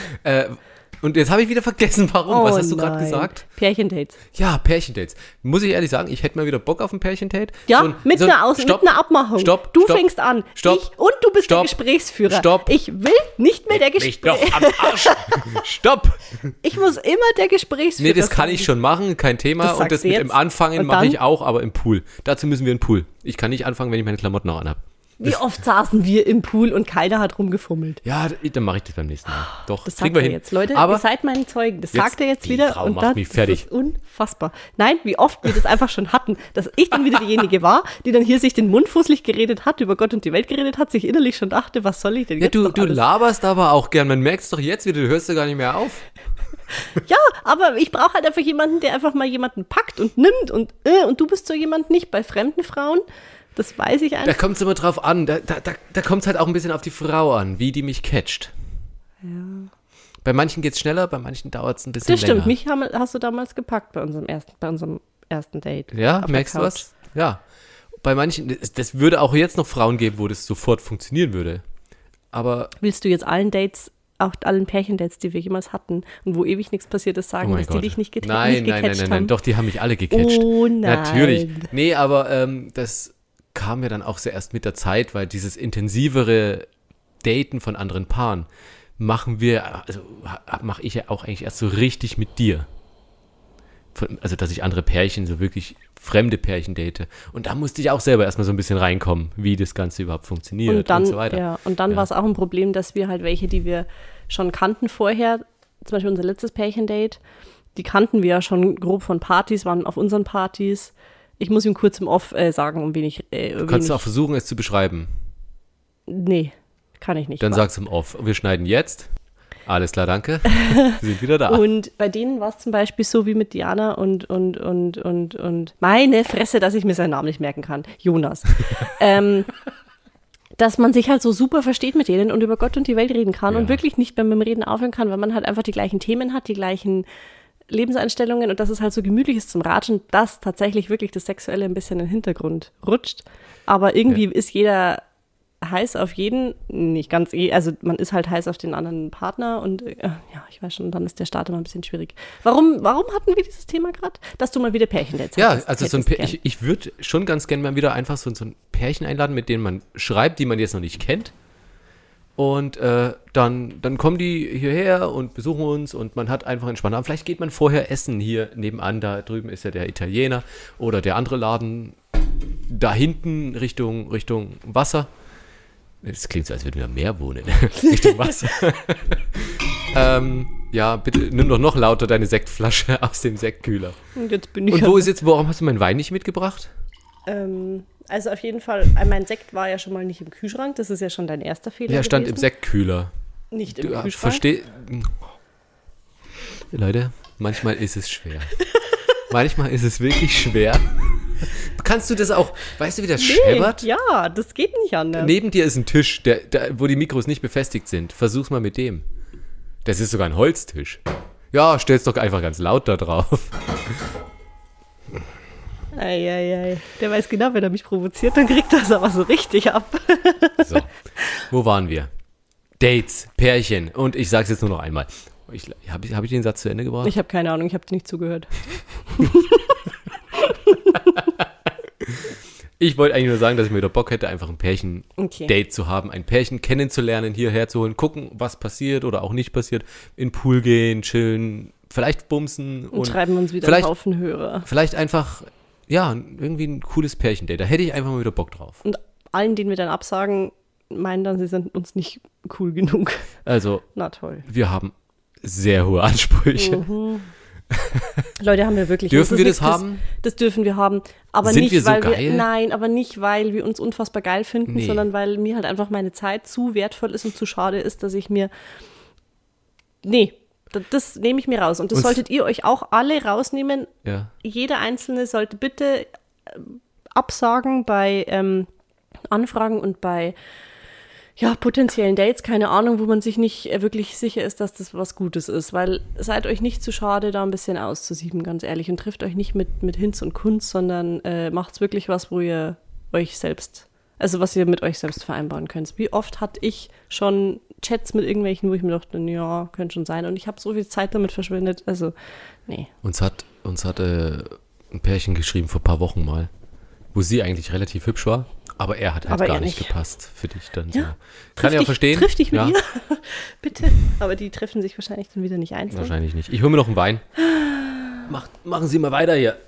Und jetzt habe ich wieder vergessen, warum. Was hast du gerade gesagt? Pärchendates. Ja, Pärchendates. Muss ich ehrlich sagen, ich hätte mal wieder Bock auf ein Pärchendate. Ja, mit einer Abmachung. Stopp, du stopp, fängst an. stopp, und du bist stopp, der Gesprächsführer. stopp. Ich will nicht mehr der Mich doch Gesprächsführer. am Arsch. Stopp. Ich muss immer der Gesprächsführer Nee, das kann sein. ich schon machen, kein Thema. Das Und sagst das du mit jetzt. dem Anfangen Und mache dann? ich auch, aber im Pool. Dazu müssen wir in den Pool. Ich kann nicht anfangen, wenn ich meine Klamotten noch anhabe. Wie oft saßen wir im Pool und keiner hat rumgefummelt. Ja, dann mache ich das beim nächsten Mal. Doch, Das kriegen sagt wir er hin. jetzt. Leute, aber ihr seid meine Zeugen. Das jetzt- sagt er jetzt die wieder. Frau Und macht dann, mich fertig. Das ist unfassbar. Nein, wie oft wir das einfach schon hatten, dass ich dann wieder diejenige war, die dann hier sich den Mund fusselig geredet hat, über Gott und die Welt geredet hat, sich innerlich schon dachte, was soll ich denn ja, jetzt du noch alles? laberst aber auch gern. Man merkt es doch jetzt wieder, du hörst ja gar nicht mehr auf. Ja, aber ich brauche halt einfach jemanden, der einfach mal jemanden packt und nimmt und du bist so jemand nicht bei fremden Frauen. Das weiß ich Da einfach. kommt es immer drauf an. Da kommt es halt auch ein bisschen auf die Frau an, wie die mich catcht. Ja. Bei manchen geht es schneller, bei manchen dauert es ein bisschen Das stimmt, länger. mich hast du damals gepackt bei unserem ersten Date. Ja, auf der merkst du Couch. was? Ja. Bei manchen, das würde auch jetzt noch Frauen geben, wo das sofort funktionieren würde. Aber, Willst du jetzt allen Dates, auch allen Pärchendates, die wir jemals hatten und wo ewig nichts passiert ist, oh sagen, mein dass Gott. die dich nicht Nein, gecatcht haben? doch, die haben mich alle gecatcht. Oh nein. Natürlich. Nee, aber das kam ja dann auch sehr erst mit der Zeit, weil dieses intensivere Daten von anderen Paaren mache ich ja auch eigentlich erst so richtig mit dir. Also, dass ich andere Pärchen, so wirklich fremde Pärchen date. Und da musste ich auch selber erstmal so ein bisschen reinkommen, wie das Ganze überhaupt funktioniert und, dann, so weiter. Ja, und dann Ja. war es auch ein Problem, dass wir halt welche, die wir schon kannten vorher, zum Beispiel unser letztes Pärchendate, die kannten wir ja schon grob von Partys, waren auf unseren Partys. Ich muss ihm kurz im Off sagen, um wen ich... Kannst du auch versuchen, es zu beschreiben. Nee, kann ich nicht. Dann sag's im Off. Wir schneiden jetzt. Alles klar, danke. Wir sind wieder da. Und bei denen war es zum Beispiel so wie mit Diana und meine Fresse, dass ich mir seinen Namen nicht merken kann. Jonas. Dass man sich halt so super versteht mit denen und über Gott und die Welt reden kann Ja. und wirklich nicht mehr mit dem Reden aufhören kann, weil man halt einfach die gleichen Themen hat, die gleichen Lebenseinstellungen und dass es halt so gemütlich ist zum Ratschen, dass tatsächlich wirklich das Sexuelle ein bisschen in den Hintergrund rutscht. Aber irgendwie ist jeder heiß auf jeden, nicht ganz, also man ist halt heiß auf den anderen Partner und ja, ich weiß schon, dann ist der Start immer ein bisschen schwierig. Warum hatten wir dieses Thema gerade? Dass du mal wieder Pärchen-Dates hattest. Ja, also ich würde schon ganz gerne mal wieder einfach so ein Pärchen einladen, mit denen man schreibt, die man jetzt noch nicht kennt. Und dann kommen die hierher und besuchen uns und man hat einfach entspannt. Aber vielleicht geht man vorher essen hier nebenan, da drüben ist ja der Italiener oder der andere Laden da hinten Richtung Wasser. Das klingt so, als würden wir am Meer wohnen. Richtung Wasser. Ja, bitte nimm doch noch lauter deine Sektflasche aus dem Sektkühler. Jetzt bin ich und warum hast du meinen Wein nicht mitgebracht? Also auf jeden Fall, mein Sekt war ja schon mal nicht im Kühlschrank, das ist ja schon dein erster Fehler Ja, stand gewesen. im Sektkühler. Nicht im Kühlschrank. Leute, manchmal ist es schwer. Manchmal ist es wirklich schwer. Kannst du das auch, weißt du, wie das scheppert? Ja, das geht nicht anders. Neben dir ist ein Tisch, wo die Mikros nicht befestigt sind. Versuch's mal mit dem. Das ist sogar ein Holztisch. Ja, stell's doch einfach ganz laut da drauf. Eieiei. Der weiß genau, wenn er mich provoziert, dann kriegt er es aber so richtig ab. So, wo waren wir? Dates, Pärchen und ich sag's jetzt nur noch einmal. Hab ich den Satz zu Ende gebracht? Ich habe keine Ahnung, ich habe dir nicht zugehört. Ich wollte eigentlich nur sagen, dass ich mir wieder Bock hätte, einfach ein Pärchen-Date zu haben, ein Pärchen kennenzulernen, hierher zu holen, gucken, was passiert oder auch nicht passiert, in den Pool gehen, chillen, vielleicht bumsen. Und schreiben uns wieder einen Haufen Hörer. Vielleicht einfach, ja, irgendwie ein cooles Pärchen-Date. Da hätte ich einfach mal wieder Bock drauf. Und allen, denen wir dann absagen, meinen dann, sie sind uns nicht cool genug. Also, na toll. Wir haben sehr hohe Ansprüche. Leute, haben wir wirklich. Dürfen wir das haben? Das dürfen wir haben. Aber Sind nicht, wir so weil geil? Nein, aber nicht, weil wir uns unfassbar geil finden, Nee. sondern weil mir halt einfach meine Zeit zu wertvoll ist und zu schade ist, dass ich mir. Nee, das nehme ich mir raus. Und das solltet ihr euch auch alle rausnehmen. Ja. Jeder Einzelne sollte bitte absagen bei Anfragen und bei potenziellen Dates, keine Ahnung, wo man sich nicht wirklich sicher ist, dass das was Gutes ist, weil seid euch nicht zu schade, da ein bisschen auszusieben, ganz ehrlich, und trifft euch nicht mit Hinz und Kunz, sondern macht's wirklich was, wo ihr euch selbst, also was ihr mit euch selbst vereinbaren könnt. Wie oft hatte ich schon Chats mit irgendwelchen, wo ich mir dachte, ja, könnte schon sein, und ich habe so viel Zeit damit verschwendet, also, nee. Uns hat ein Pärchen geschrieben vor ein paar Wochen mal, wo sie eigentlich relativ hübsch war. Aber er hat halt gar nicht gepasst für dich dann so. Ja, Kann ich auch verstehen. Triff dich mit ja. ihr, bitte. Aber die treffen sich wahrscheinlich dann wieder nicht einzeln. Wahrscheinlich nicht. Ich hole mir noch einen Wein. Machen Sie mal weiter hier.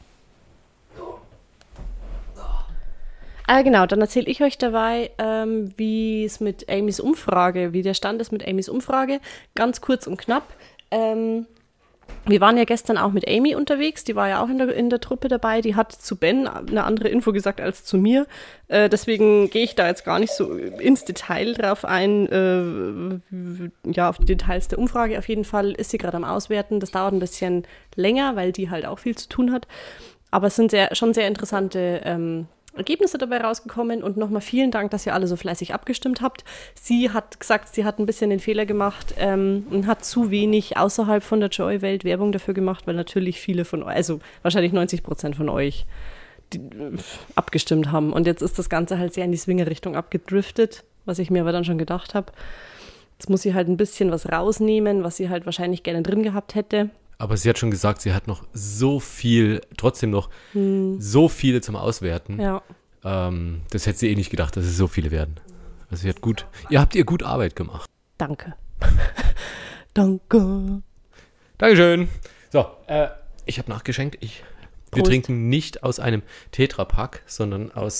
Genau, dann erzähle ich euch dabei, wie es mit Amys Umfrage, wie der Stand ist mit Amys Umfrage. Ganz kurz und knapp. Wir waren ja gestern auch mit Amy unterwegs, die war ja auch in der Truppe dabei, die hat zu Ben eine andere Info gesagt als zu mir, deswegen gehe ich da jetzt gar nicht so ins Detail drauf ein, auf die Details der Umfrage. Auf jeden Fall ist sie gerade am Auswerten, das dauert ein bisschen länger, weil die halt auch viel zu tun hat, aber es sind schon sehr interessante Ergebnisse dabei rausgekommen und nochmal vielen Dank, dass ihr alle so fleißig abgestimmt habt. Sie hat gesagt, sie hat ein bisschen den Fehler gemacht und hat zu wenig außerhalb von der Joy-Welt Werbung dafür gemacht, weil natürlich viele von euch, also wahrscheinlich 90% von euch, abgestimmt haben. Und jetzt ist das Ganze halt sehr in die Swinger-Richtung abgedriftet, was ich mir aber dann schon gedacht habe. Jetzt muss sie halt ein bisschen was rausnehmen, was sie halt wahrscheinlich gerne drin gehabt hätte. Aber sie hat schon gesagt, sie hat noch so viele zum Auswerten. Ja. Das hätte sie eh nicht gedacht, dass es so viele werden. Also ihr habt ihr gut Arbeit gemacht. Danke. Danke. Dankeschön. So, ich habe nachgeschenkt. Wir Prost. trinken nicht aus einem Tetrapack, sondern aus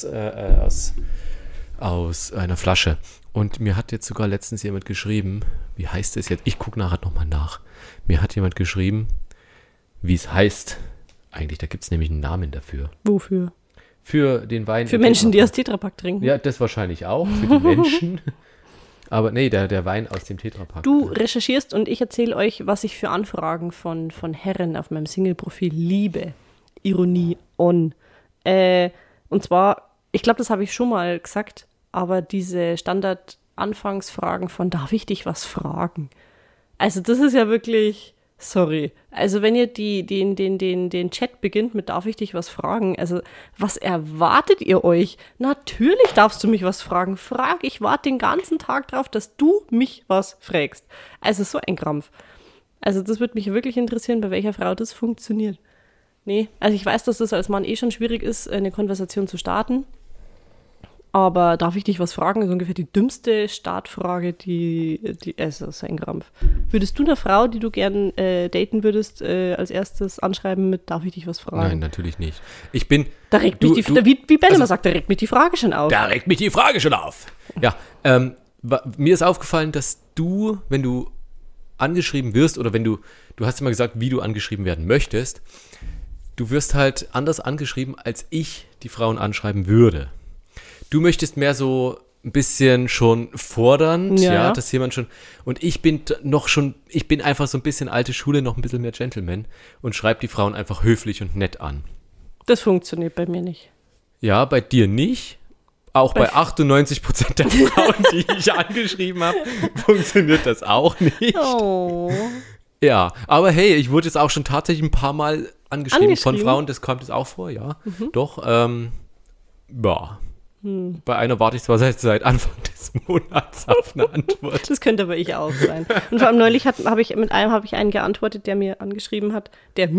einer Flasche. Und mir hat jetzt sogar letztens jemand geschrieben, wie heißt es jetzt? Ich gucke nachher nochmal nach. Mir hat jemand geschrieben, wie es heißt. Eigentlich, da gibt es nämlich einen Namen dafür. Wofür? Für den Wein. Für Menschen, die aus Tetrapack trinken. Ja, das wahrscheinlich auch, für die Menschen. Aber nee, der Wein aus dem Tetrapack. Du recherchierst und ich erzähle euch, was ich für Anfragen von Herren auf meinem Single-Profil liebe. Ironie on. Und zwar, ich glaube, das habe ich schon mal gesagt, aber diese Standard-Anfangsfragen von, darf ich dich was fragen? Also das ist ja wirklich Sorry. Also wenn ihr den Chat beginnt mit darf ich dich was fragen, also was erwartet ihr euch? Natürlich darfst du mich was fragen. Ich warte den ganzen Tag drauf, dass du mich was fragst. Also so ein Krampf. Also das würde mich wirklich interessieren, bei welcher Frau das funktioniert. Nee, also ich weiß, dass das als Mann schon schwierig ist, eine Konversation zu starten. Aber darf ich dich was fragen? Das ist ungefähr die dümmste Startfrage, also so ein Krampf. Würdest du eine Frau, die du gern daten würdest, als erstes anschreiben mit darf ich dich was fragen? Nein, natürlich nicht. Ich bin... Da regt mich wie Ben immer sagt, da regt mich die Frage schon auf. Da regt mich die Frage schon auf. Ja, mir ist aufgefallen, dass du, wenn du angeschrieben wirst oder wenn du hast immer gesagt, wie du angeschrieben werden möchtest, du wirst halt anders angeschrieben, als ich die Frauen anschreiben würde. Du möchtest mehr so ein bisschen schon fordernd, ja, dass jemand schon, und ich bin einfach so ein bisschen alte Schule, noch ein bisschen mehr Gentleman und schreibe die Frauen einfach höflich und nett an. Das funktioniert bei mir nicht. Ja, bei dir nicht. Auch bei 98% der Frauen, die ich angeschrieben habe, funktioniert das auch nicht. Oh. Ja, aber hey, ich wurde jetzt auch schon tatsächlich ein paar Mal angeschrieben von Frauen, das kommt jetzt auch vor, ja. Doch, ja. Bei einer warte ich zwar seit Anfang des Monats auf eine Antwort. Das könnte aber ich auch sein. Und vor allem neulich habe ich einen geantwortet, der mich angeschrieben hat.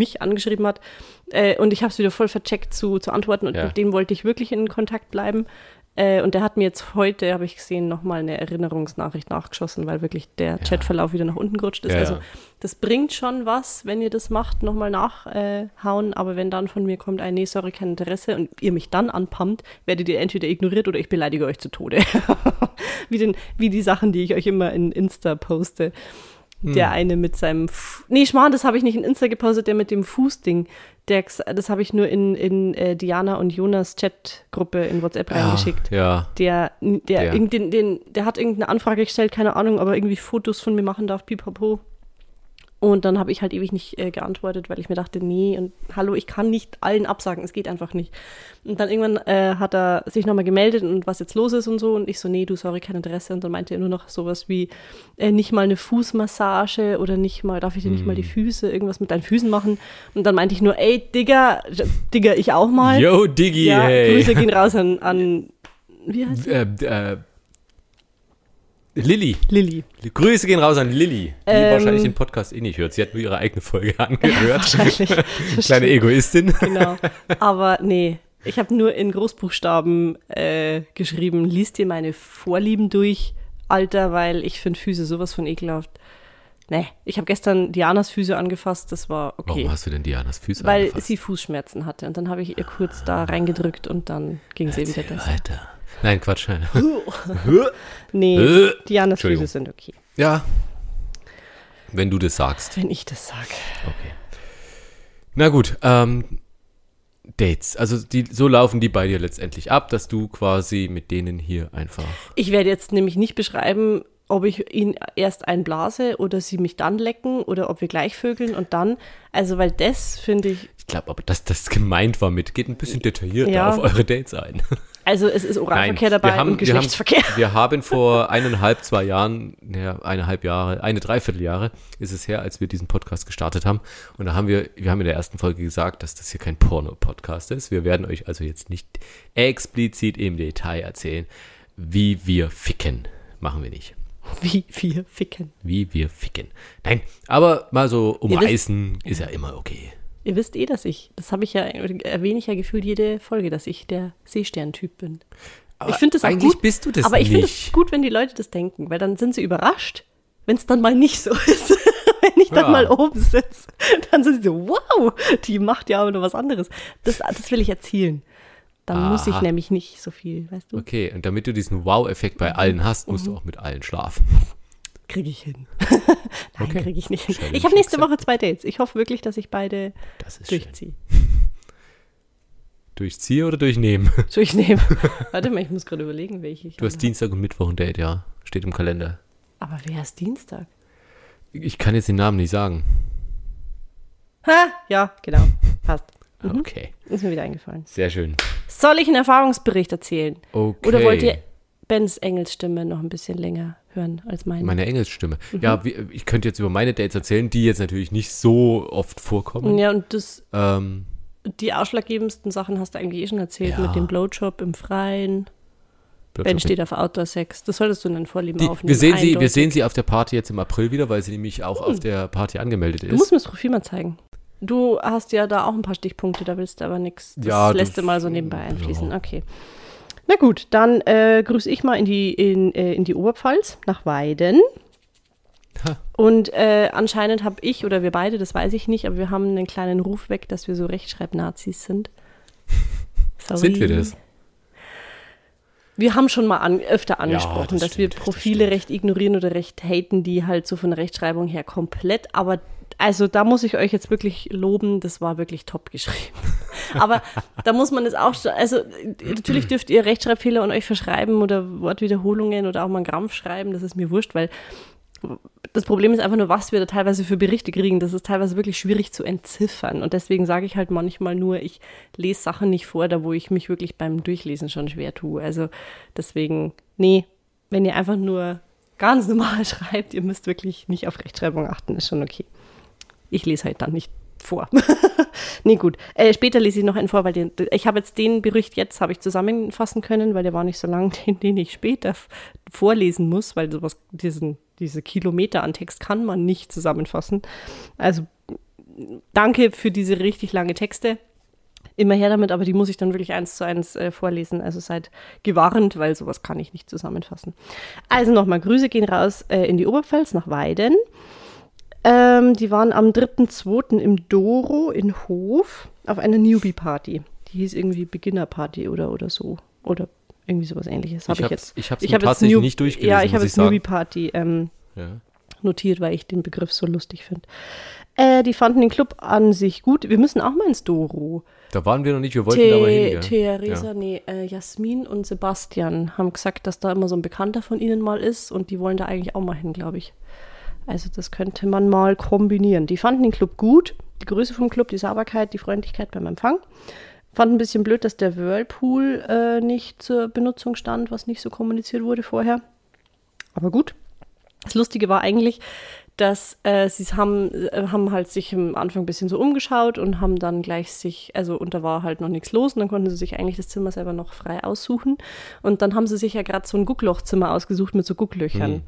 Und ich habe es wieder voll vercheckt zu antworten und mit dem wollte ich wirklich in Kontakt bleiben. Und der hat mir jetzt heute, habe ich gesehen, nochmal eine Erinnerungsnachricht nachgeschossen, weil wirklich der Chatverlauf wieder nach unten gerutscht ist. Ja. Also das bringt schon was, wenn ihr das macht, nochmal nachhauen. Aber wenn dann von mir kommt, nee, sorry, kein Interesse und ihr mich dann anpumpt, werdet ihr entweder ignoriert oder ich beleidige euch zu Tode. wie die Sachen, die ich euch immer in Insta poste. Der eine mit seinem das habe ich nicht in Insta gepostet, der mit dem Fußding. Das habe ich nur in Diana und Jonas Chatgruppe in WhatsApp reingeschickt. Ja. Der hat irgendeine Anfrage gestellt, keine Ahnung, aber irgendwie Fotos von mir machen darf, pipapo. Und dann habe ich halt ewig nicht geantwortet, weil ich mir dachte, nee, und hallo, ich kann nicht allen absagen, es geht einfach nicht. Und dann irgendwann hat er sich nochmal gemeldet und was jetzt los ist und so. Und ich so, nee, du, sorry, kein Interesse. Und dann meinte er nur noch sowas wie, nicht mal eine Fußmassage oder darf ich dir nicht mal die Füße, irgendwas mit deinen Füßen machen? Und dann meinte ich nur, ey, Digga, ich auch mal. Yo, Diggi, ja, hey. Grüße gehen raus an wie heißt sie? Lilly. Grüße gehen raus an Lilly, die wahrscheinlich den Podcast nicht hört. Sie hat nur ihre eigene Folge angehört. Ja, wahrscheinlich. Kleine Egoistin. Genau. Aber nee, ich habe nur in Großbuchstaben geschrieben, lies dir meine Vorlieben durch, Alter, weil ich finde Füße sowas von ekelhaft. Nee, ich habe gestern Dianas Füße angefasst, das war okay. Warum hast du denn Dianas Füße angefasst? angefasst? Weil sie Fußschmerzen hatte und dann habe ich ihr kurz da reingedrückt und dann ging sie wieder besser. Weiter. Nein, Quatsch. Nee, Dianas Füße sind okay. Ja, wenn du das sagst. Wenn ich das sage. Okay. Na gut, Dates. Also so laufen die bei dir letztendlich ab, dass du quasi mit denen hier einfach... Ich werde jetzt nämlich nicht beschreiben, ob ich ihn erst einblase oder sie mich dann lecken oder ob wir gleich vögeln und dann, also weil das finde ich... Ich glaube aber, dass das gemeint war geht ein bisschen detaillierter auf eure Dates ein. Also es ist Oralverkehr dabei und Geschlechtsverkehr. Wir haben vor 2 Jahren, eine Dreivierteljahre ist es her, als wir diesen Podcast gestartet haben. Und da haben wir haben in der ersten Folge gesagt, dass das hier kein Porno-Podcast ist. Wir werden euch also jetzt nicht explizit im Detail erzählen, wie wir ficken. Machen wir nicht. Wie wir ficken. Nein, aber mal so umreißen ist ja immer okay. Ihr wisst das erwähne ich ja gefühlt jede Folge, dass ich der Seestern-Typ bin. Aber ich finde das auch eigentlich gut, bist du das aber ich nicht. finde es gut, wenn die Leute das denken, weil dann sind sie überrascht, wenn es dann mal nicht so ist. Wenn ich dann mal oben sitze, dann sind sie so, wow, die macht ja aber noch was anderes. Das will ich erzielen. Dann muss ich nämlich nicht so viel, weißt du? Okay, und damit du diesen Wow-Effekt bei allen hast, musst du auch mit allen schlafen. Kriege ich hin. Nein, Okay. kriege ich nicht hin. Challenge Ich habe nächste accepted. Woche 2 Dates. Ich hoffe wirklich, dass ich beide durchziehe. Durchziehe oder durchnehmen? Durchnehmen. Warte mal, ich muss gerade überlegen, welche ich Du hast Dienstag und Mittwoch ein Date, ja. Steht im Kalender. Aber wer ist Dienstag? Ich kann jetzt den Namen nicht sagen. Ha, ja, genau. Passt. Okay, Ist mir wieder eingefallen. sehr schön. Soll ich einen Erfahrungsbericht erzählen? Okay. Oder wollt ihr Bens Engelsstimme noch ein bisschen länger hören als meine. Meine Engelsstimme. Ja, ich könnte jetzt über meine Dates erzählen, die jetzt natürlich nicht so oft vorkommen. Ja, und die ausschlaggebendsten Sachen hast du eigentlich eh schon erzählt, mit dem Blowjob im Freien. Ben steht auf Outdoor-Sex. Das solltest du in deinen Vorlieben aufnehmen. Wir sehen sie auf der Party jetzt im April wieder, weil sie nämlich auch auf der Party angemeldet ist. Du musst mir das Profil mal zeigen. Du hast ja da auch ein paar Stichpunkte, da willst du aber nichts. Das lässt du mal so nebenbei einfließen. Ja. Okay. Na gut, dann grüße ich mal in die Oberpfalz, nach Weiden. Ha. Und anscheinend habe ich oder wir beide, das weiß ich nicht, aber wir haben einen kleinen Ruf weg, dass wir so Rechtschreib-Nazis sind. Sorry. Sind wir das? Wir haben schon mal öfter angesprochen, dass wir Profile recht ignorieren oder recht haten, die halt so von der Rechtschreibung her komplett, aber also da muss ich euch jetzt wirklich loben, das war wirklich top geschrieben. Aber da muss man es auch, also natürlich dürft ihr Rechtschreibfehler an euch verschreiben oder Wortwiederholungen oder auch mal einen Krampf schreiben, das ist mir wurscht, weil das Problem ist einfach nur, was wir da teilweise für Berichte kriegen. Das ist teilweise wirklich schwierig zu entziffern. Und deswegen sage ich halt manchmal nur, ich lese Sachen nicht vor, da wo ich mich wirklich beim Durchlesen schon schwer tue. Also deswegen, nee, wenn ihr einfach nur ganz normal schreibt, ihr müsst wirklich nicht auf Rechtschreibung achten, ist schon okay. Ich lese halt dann nicht vor. Nee, gut. Später lese ich noch einen vor, weil ich habe jetzt den Bericht habe ich zusammenfassen können, weil der war nicht so lang, den ich später vorlesen muss, weil sowas, diese Kilometer an Text kann man nicht zusammenfassen. Also danke für diese richtig lange Texte. Immer her damit, aber die muss ich dann wirklich 1:1 vorlesen. Also seid gewarnt, weil sowas kann ich nicht zusammenfassen. Also nochmal, Grüße gehen raus in die Oberpfalz nach Weiden. Die waren am 3.2. im Doro in Hof auf einer Newbie-Party. Die hieß irgendwie Beginner-Party oder so. Oder irgendwie sowas Ähnliches. Ich habe es tatsächlich nicht durchgelesen, ja, ich habe jetzt Newbie-Party notiert, weil ich den Begriff so lustig finde. Die fanden den Club an sich gut. Wir müssen auch mal ins Doro. Da waren wir noch nicht, wir wollten da mal hin. Theresa, Jasmin und Sebastian haben gesagt, dass da immer so ein Bekannter von ihnen mal ist und die wollen da eigentlich auch mal hin, glaube ich. Also das könnte man mal kombinieren. Die fanden den Club gut, die Größe vom Club, die Sauberkeit, die Freundlichkeit beim Empfang. Fanden ein bisschen blöd, dass der Whirlpool nicht zur Benutzung stand, was nicht so kommuniziert wurde vorher. Aber gut. Das Lustige war eigentlich, dass sie haben halt sich am Anfang ein bisschen so umgeschaut und haben dann gleich und da war halt noch nichts los und dann konnten sie sich eigentlich das Zimmer selber noch frei aussuchen und dann haben sie sich ja gerade so ein Gucklochzimmer ausgesucht mit so Gucklöchern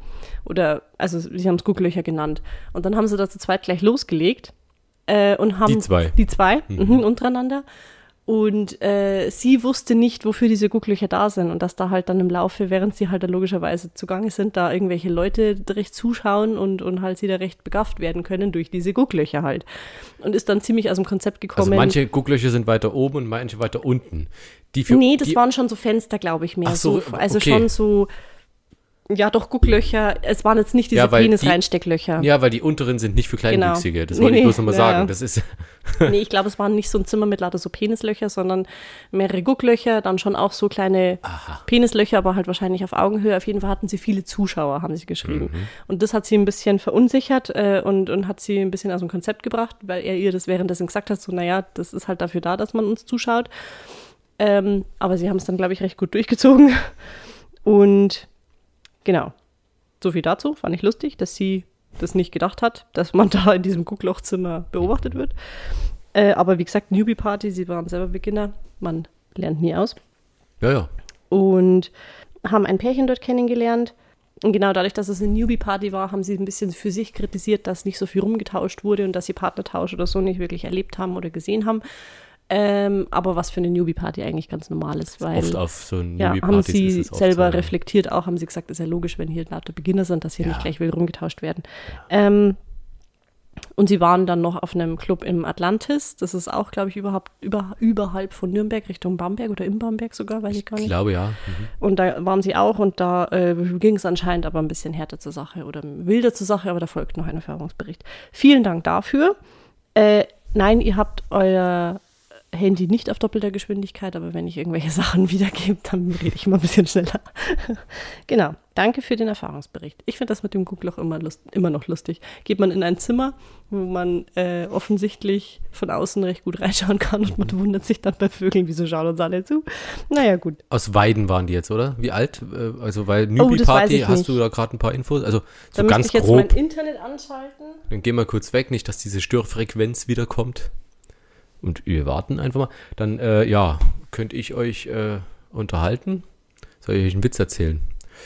sie haben es Gucklöcher genannt und dann haben sie da zu zweit gleich losgelegt und haben die zwei untereinander. Und sie wusste nicht, wofür diese Gucklöcher da sind und dass da halt dann im Laufe, während sie halt da logischerweise zugange sind, da irgendwelche Leute recht zuschauen und halt sie da recht begafft werden können durch diese Gucklöcher halt. Und ist dann ziemlich aus dem Konzept gekommen. Also manche Gucklöcher sind weiter oben und manche weiter unten. Das waren schon so Fenster, glaube ich, mehr. Ach so, also okay. Schon so. Ja, doch, Gucklöcher. Es waren jetzt nicht diese Penis-Reinstecklöcher. Ja, weil die unteren sind nicht für Kleinwüchsige. Das wollte ich bloß nochmal sagen. Das ist nee, ich glaube, es waren nicht so ein Zimmer mit lauter so Penislöcher, sondern mehrere Gucklöcher, dann schon auch so kleine Penislöcher, aber halt wahrscheinlich auf Augenhöhe. Auf jeden Fall hatten sie viele Zuschauer, haben sie geschrieben. Mhm. Und das hat sie ein bisschen verunsichert und hat sie ein bisschen aus dem Konzept gebracht, weil er ihr das währenddessen gesagt hat, so, naja, das ist halt dafür da, dass man uns zuschaut. Aber sie haben es dann, glaube ich, recht gut durchgezogen. Und genau, so viel dazu, fand ich lustig, dass sie das nicht gedacht hat, dass man da in diesem Gucklochzimmer beobachtet wird. Aber wie gesagt, Newbie-Party, sie waren selber Beginner, man lernt nie aus. Ja. Und haben ein Pärchen dort kennengelernt. Und genau dadurch, dass es eine Newbie-Party war, haben sie ein bisschen für sich kritisiert, dass nicht so viel rumgetauscht wurde und dass sie Partnertausch oder so nicht wirklich erlebt haben oder gesehen haben. Aber was für eine Newbie-Party eigentlich ganz normal ist, weil oft auf so Newbie-Partys haben sie ist es oft selber so, reflektiert auch, haben sie gesagt, ist ja logisch, wenn hier lauter Beginner sind, dass hier nicht gleich wild rumgetauscht werden. Ja. Und sie waren dann noch auf einem Club im Atlantis, das ist auch, glaube ich, überhalb von Nürnberg, Richtung Bamberg oder in Bamberg sogar, weiß ich gar nicht. Ich glaube, ja. Mhm. Und da waren sie auch und da ging es anscheinend aber ein bisschen härter zur Sache oder wilder zur Sache, aber da folgt noch ein Erfahrungsbericht. Vielen Dank dafür. Nein, ihr habt Handy nicht auf doppelter Geschwindigkeit, aber wenn ich irgendwelche Sachen wiedergebe, dann rede ich immer ein bisschen schneller. Genau, danke für den Erfahrungsbericht. Ich finde das mit dem Guckloch immer noch lustig. Geht man in ein Zimmer, wo man offensichtlich von außen recht gut reinschauen kann und man wundert sich dann bei Vögeln, wieso schauen uns alle zu. Naja, gut. Aus Weiden waren die jetzt, oder? Wie alt? Also, weil das weiß Newbie-Party, ich hast nicht. du da gerade ein paar Infos? Also, so Da ganz müsste ich jetzt grob. mein Internet anschalten. Dann gehen wir kurz weg, nicht, dass diese Störfrequenz wiederkommt. Und wir warten einfach mal. Dann, könnte ich euch unterhalten. Soll ich euch einen Witz erzählen?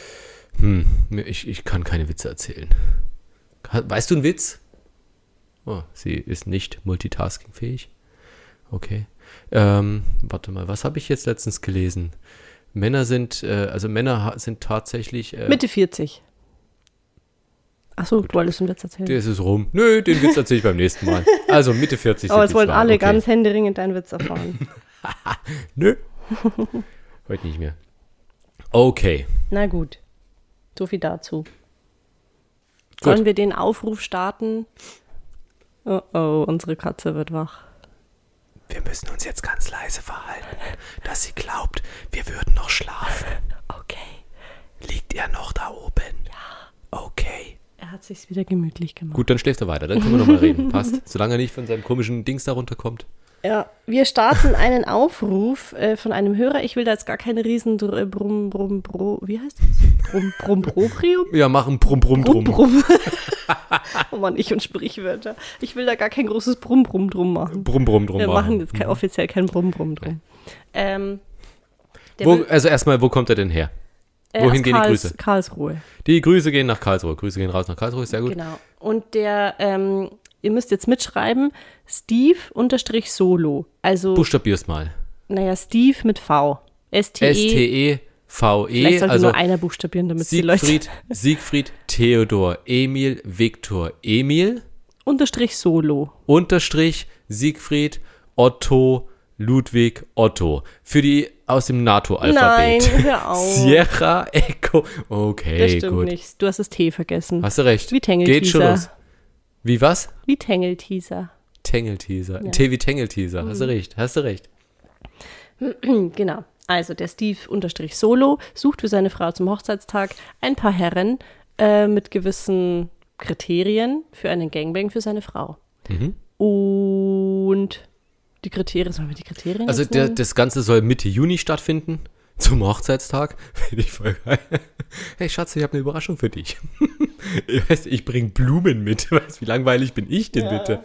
Ich kann keine Witze erzählen. Weißt du einen Witz? Oh, sie ist nicht multitaskingfähig. Okay. Warte mal, was habe ich jetzt letztens gelesen? Männer sind tatsächlich... Mitte 40. Achso, du wolltest einen Witz erzählen. Das ist rum. Nö, den Witz erzähle ich beim nächsten Mal. Also Mitte 40 Aber sind es die wollen zwei. alle Okay. ganz händeringend deinen Witz erfahren. Nö. Heute nicht mehr. Okay. Na gut, so viel dazu. Sollen wir den Aufruf starten? Oh, unsere Katze wird wach. Wir müssen uns jetzt ganz leise verhalten, dass sie glaubt, wir würden noch schlafen. Okay. Liegt er noch da oben? Ja. Okay. Er hat sich's wieder gemütlich gemacht. Gut, dann schläft er weiter. Dann können wir nochmal reden. Passt. Solange er nicht von seinem komischen Dings da runterkommt. Ja, wir starten einen Aufruf von einem Hörer. Ich will da jetzt gar keine riesen wie heißt das? Brumproprium? Ja, machen Brumm, Brumm, Drum. Brumm. Oh Mann, ich und Sprichwörter. Ich will da gar kein großes Brumm drum machen. Brumm, Brumm, Drum Wir machen jetzt offiziell kein Brumm drum. Also erstmal, wo kommt er denn her? Wohin gehen die Grüße? Karlsruhe. Die Grüße gehen nach Karlsruhe. Grüße gehen raus nach Karlsruhe, sehr gut. Genau. Und der, ihr müsst jetzt mitschreiben, Steve_Solo. Also, Buchstabier's mal. naja, Steve mit V. S-T-E-V-E, Vielleicht sollte also nur einer buchstabieren, damit die Leute... Siegfried, Theodor, Emil, Viktor, Emil, _Solo. Unterstrich, Siegfried, Otto, Ludwig, Otto. Für die aus dem NATO-Alphabet. Nein, hör auf. Sierra, Echo. Okay, Das stimmt gut. nicht. Du hast das T vergessen. Hast du recht. Wie Tangle-Teaser. Geht schon los. Wie was? Wie Tangle-Teaser. Tangle-Teaser. Ja. T wie Tangle-Teaser. Hast du recht. Genau. Also der Steve_Solo sucht für seine Frau zum Hochzeitstag ein paar Herren mit gewissen Kriterien für einen Gangbang für seine Frau. Mhm. Und die Kriterien, sollen wir die Kriterien Also jetzt nennen? das Ganze soll Mitte Juni stattfinden, zum Hochzeitstag. Finde ich voll geil. Hey Schatz, ich habe eine Überraschung für dich. Ich bringe Blumen mit. Weißt, wie langweilig bin ich denn bitte?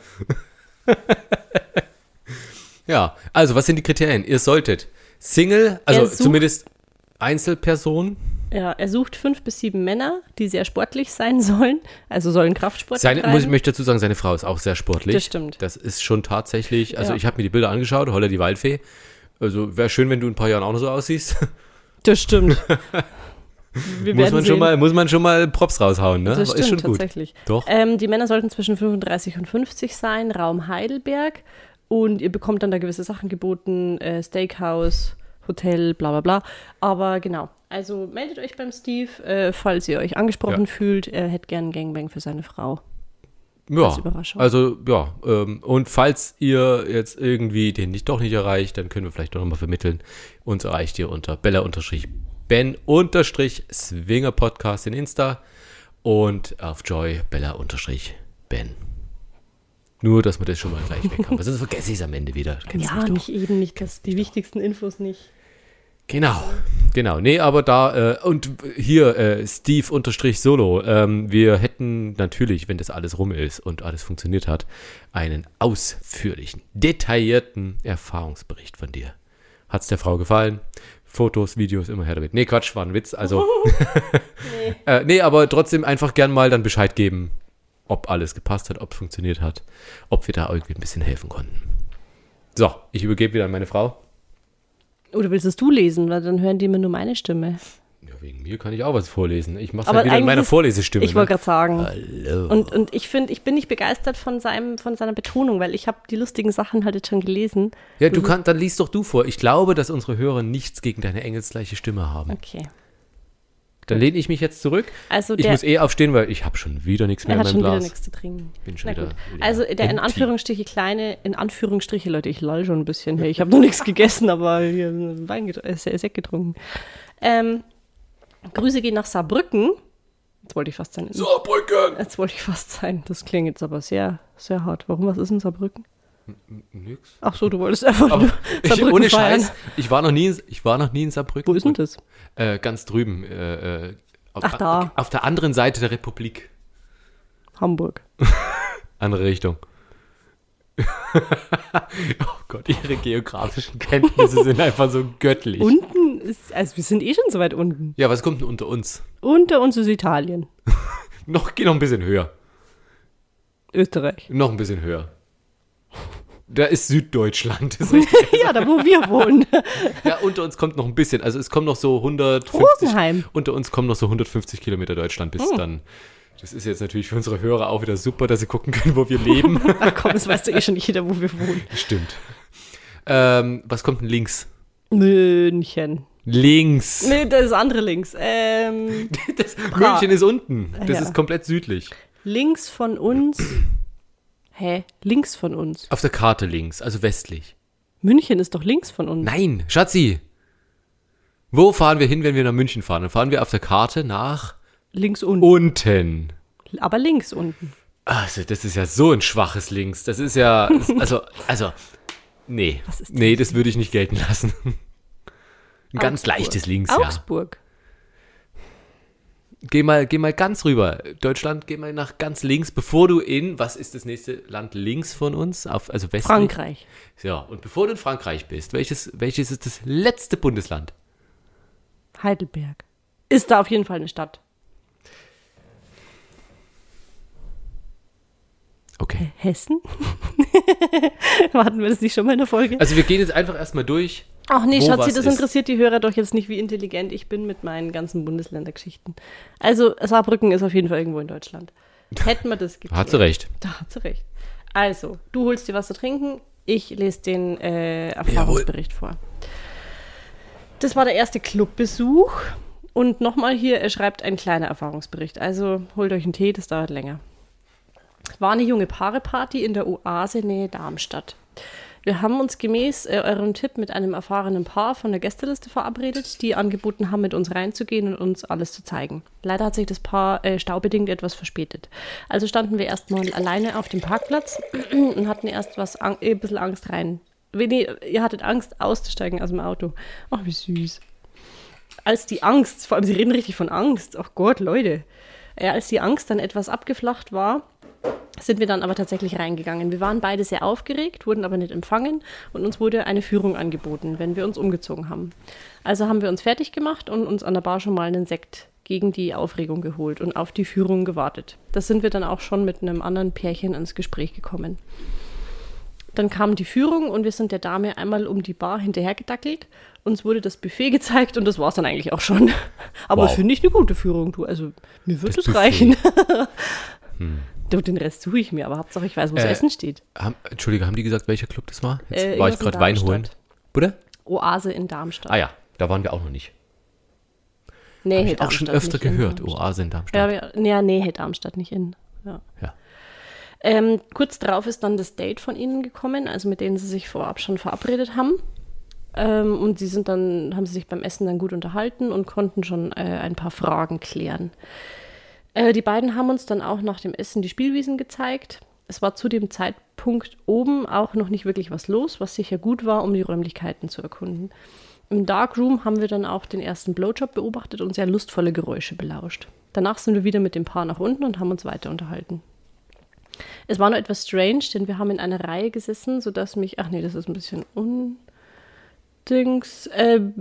Ja, also was sind die Kriterien? Ihr solltet Single, also zumindest Einzelperson. Ja, er sucht 5 bis 7 Männer, die sehr sportlich sein sollen, also sollen Kraftsport treiben. Ich möchte dazu sagen, seine Frau ist auch sehr sportlich. Das stimmt. Das ist schon tatsächlich, also Ja. ich habe mir die Bilder angeschaut, Holla die Waldfee. Also wäre schön, wenn du in ein paar Jahren auch noch so aussiehst. Das stimmt. Wir Muss werden man schon mal Props raushauen, ne? Das ist stimmt schon gut. tatsächlich. Doch. Die Männer sollten zwischen 35 und 50 sein, Raum Heidelberg. Und ihr bekommt dann da gewisse Sachen geboten, Steakhouse, Hotel, bla bla bla. Aber genau, also meldet euch beim Steve, falls ihr euch angesprochen fühlt. Er hätte gern einen Gangbang für seine Frau. Ja, als Überraschung. also ja, und falls ihr jetzt irgendwie den doch nicht erreicht, dann können wir vielleicht doch nochmal vermitteln. Uns erreicht ihr unter Bella_Ben_Swinger-Podcast in Insta und auf Joy Bella_Ben. Nur, dass wir das schon mal gleich weg haben. Sonst vergesse ich es am Ende wieder. Kennst mich doch. nicht, dass die wichtigsten Infos nicht. Genau. Nee, aber da, und hier, Steve_Solo, wir hätten natürlich, wenn das alles rum ist und alles funktioniert hat, einen ausführlichen, detaillierten Erfahrungsbericht von dir. Hat's der Frau gefallen? Fotos, Videos, immer her damit. Nee, Quatsch, war ein Witz, also. Nee, aber trotzdem einfach gern mal dann Bescheid geben, ob alles gepasst hat, ob es funktioniert hat, ob wir da irgendwie ein bisschen helfen konnten. So, ich übergebe wieder an meine Frau. Oder willst es du lesen? Weil dann hören die immer nur meine Stimme. Ja, wegen mir kann ich auch was vorlesen. Ich mache es Aber halt wieder in meiner eigentlich Vorlesestimme. Ich wollte gerade sagen. Hallo. Und ich finde, ich bin nicht begeistert von seiner Betonung, weil ich habe die lustigen Sachen halt jetzt schon gelesen. Ja, dann liest doch du vor. Ich glaube, dass unsere Hörer nichts gegen deine engelsgleiche Stimme haben. Okay. Dann lehne ich mich jetzt zurück. Also ich muss aufstehen, weil ich habe schon wieder nichts mehr in meinem Glas. Er hat schon wieder nichts zu trinken. Ich bin schon wieder also der in Anführungsstriche kleine, in Anführungsstriche, Leute, ich lall schon ein bisschen. Hey, ich habe noch nichts gegessen, aber hier Sekt getrunken. Grüße gehen nach Saarbrücken. Jetzt wollte ich fast sein. Saarbrücken! Jetzt wollte ich fast sein. Das klingt jetzt aber sehr, sehr hart. Warum, was ist in Saarbrücken? Nix. Ach so, du wolltest einfach aber Saarbrücken ohne feiern. Scheiß, ich war noch nie in Saarbrücken. Wo ist denn das? Ganz drüben. Da. Auf der anderen Seite der Republik. Hamburg. Andere Richtung. Oh Gott, ihre geografischen Kenntnisse sind einfach so göttlich. Unten ist, also wir sind schon so weit unten. Ja, was kommt denn unter uns? Unter uns ist Italien. Geh noch ein bisschen höher. Österreich. Noch ein bisschen höher. Da ist Süddeutschland. Ist richtig. Ja, da wo wir wohnen. Ja, unter uns kommt noch ein bisschen. Also es kommen noch so 150. Rosenheim. Unter uns kommen noch so 150 Kilometer Deutschland bis dann. Das ist jetzt natürlich für unsere Hörer auch wieder super, dass sie gucken können, wo wir leben. Ach komm, das weiß doch eh schon jeder, wo wir wohnen. Stimmt. Was kommt denn links? München. Links. Nee, das andere links. München ist unten. Das ist komplett südlich. Links von uns. Hä? Links von uns? Auf der Karte links, also westlich. München ist doch links von uns. Nein, Schatzi. Wo fahren wir hin, wenn wir nach München fahren? Dann fahren wir auf der Karte nach links unten. Unten. Aber links unten. Also, das ist ja so ein schwaches Links. Das ist ja, nee. Was ist das? Nee, das würde ich nicht gelten lassen. Ein ganz Augsburg. leichtes Links, Augsburg. Geh mal ganz rüber. Deutschland, geh mal nach ganz links, bevor du was ist das nächste Land links von uns? Also westlich? Frankreich. Ja, und bevor du in Frankreich bist, welches ist das letzte Bundesland? Heidelberg. Ist da auf jeden Fall eine Stadt. Okay. Hessen? Hatten wir das nicht schon mal in der Folge? Also wir gehen jetzt einfach erstmal durch. Ach nee, wo Schatzi, was das ist. interessiert die Hörer doch jetzt nicht, wie intelligent ich bin mit meinen ganzen Bundesländergeschichten. Also Saarbrücken ist auf jeden Fall irgendwo in Deutschland. Hätten wir das geklärt. Hat sie recht. Da hat sie recht. Also, du holst dir was zu trinken, ich lese den Erfahrungsbericht vor. Das war der erste Clubbesuch. Und nochmal hier, er schreibt ein kleiner Erfahrungsbericht. Also holt euch einen Tee, das dauert länger. War eine junge Paare-Party in der Oase Nähe Darmstadt. Wir haben uns gemäß eurem Tipp mit einem erfahrenen Paar von der Gästeliste verabredet, die angeboten haben, mit uns reinzugehen und uns alles zu zeigen. Leider hat sich das Paar staubedingt etwas verspätet. Also standen wir erstmal alleine auf dem Parkplatz und hatten erst ein bisschen Angst rein. Nee, ihr hattet Angst auszusteigen aus dem Auto. Ach, wie süß. Als die Angst, vor allem sie reden richtig von Angst, ach Gott, Leute. Als die Angst dann etwas abgeflacht war, sind wir dann aber tatsächlich reingegangen. Wir waren beide sehr aufgeregt, wurden aber nicht empfangen und uns wurde eine Führung angeboten, wenn wir uns umgezogen haben. Also haben wir uns fertig gemacht und uns an der Bar schon mal einen Sekt gegen die Aufregung geholt und auf die Führung gewartet. Das sind wir dann auch schon mit einem anderen Pärchen ins Gespräch gekommen. Dann kam die Führung und wir sind der Dame einmal um die Bar hinterhergedackelt. Uns wurde das Buffet gezeigt und das war es dann eigentlich auch schon. Aber Wow. finde ich eine gute Führung, du. Also mir wird Das es Buffet. reichen. Du, den Rest suche ich mir, aber Hauptsache ich weiß, wo das Essen steht. Entschuldige, haben die gesagt, welcher Club das war? Jetzt war irgendwas ich in gerade Wein Darmstadt. holen. Bitte? Oase in Darmstadt. Ah ja, da waren wir auch noch nicht. Nähe Habe ich auch schon Darmstadt, öfter nicht in gehört. Darmstadt. Oase in Darmstadt. Ja, Nähe Darmstadt, nicht in. Ja. Ja. Kurz darauf ist dann das Date von ihnen gekommen, also mit denen sie sich vorab schon verabredet haben. Und haben sie sich beim Essen dann gut unterhalten und konnten schon ein paar Fragen klären. Die beiden haben uns dann auch nach dem Essen die Spielwiesen gezeigt. Es war zu dem Zeitpunkt oben auch noch nicht wirklich was los, was sicher gut war, um die Räumlichkeiten zu erkunden. Im Darkroom haben wir dann auch den ersten Blowjob beobachtet und sehr lustvolle Geräusche belauscht. Danach sind wir wieder mit dem Paar nach unten und haben uns weiter unterhalten. Es war noch etwas strange, denn wir haben in einer Reihe gesessen, sodass mich... Ach nee, das ist ein bisschen undings...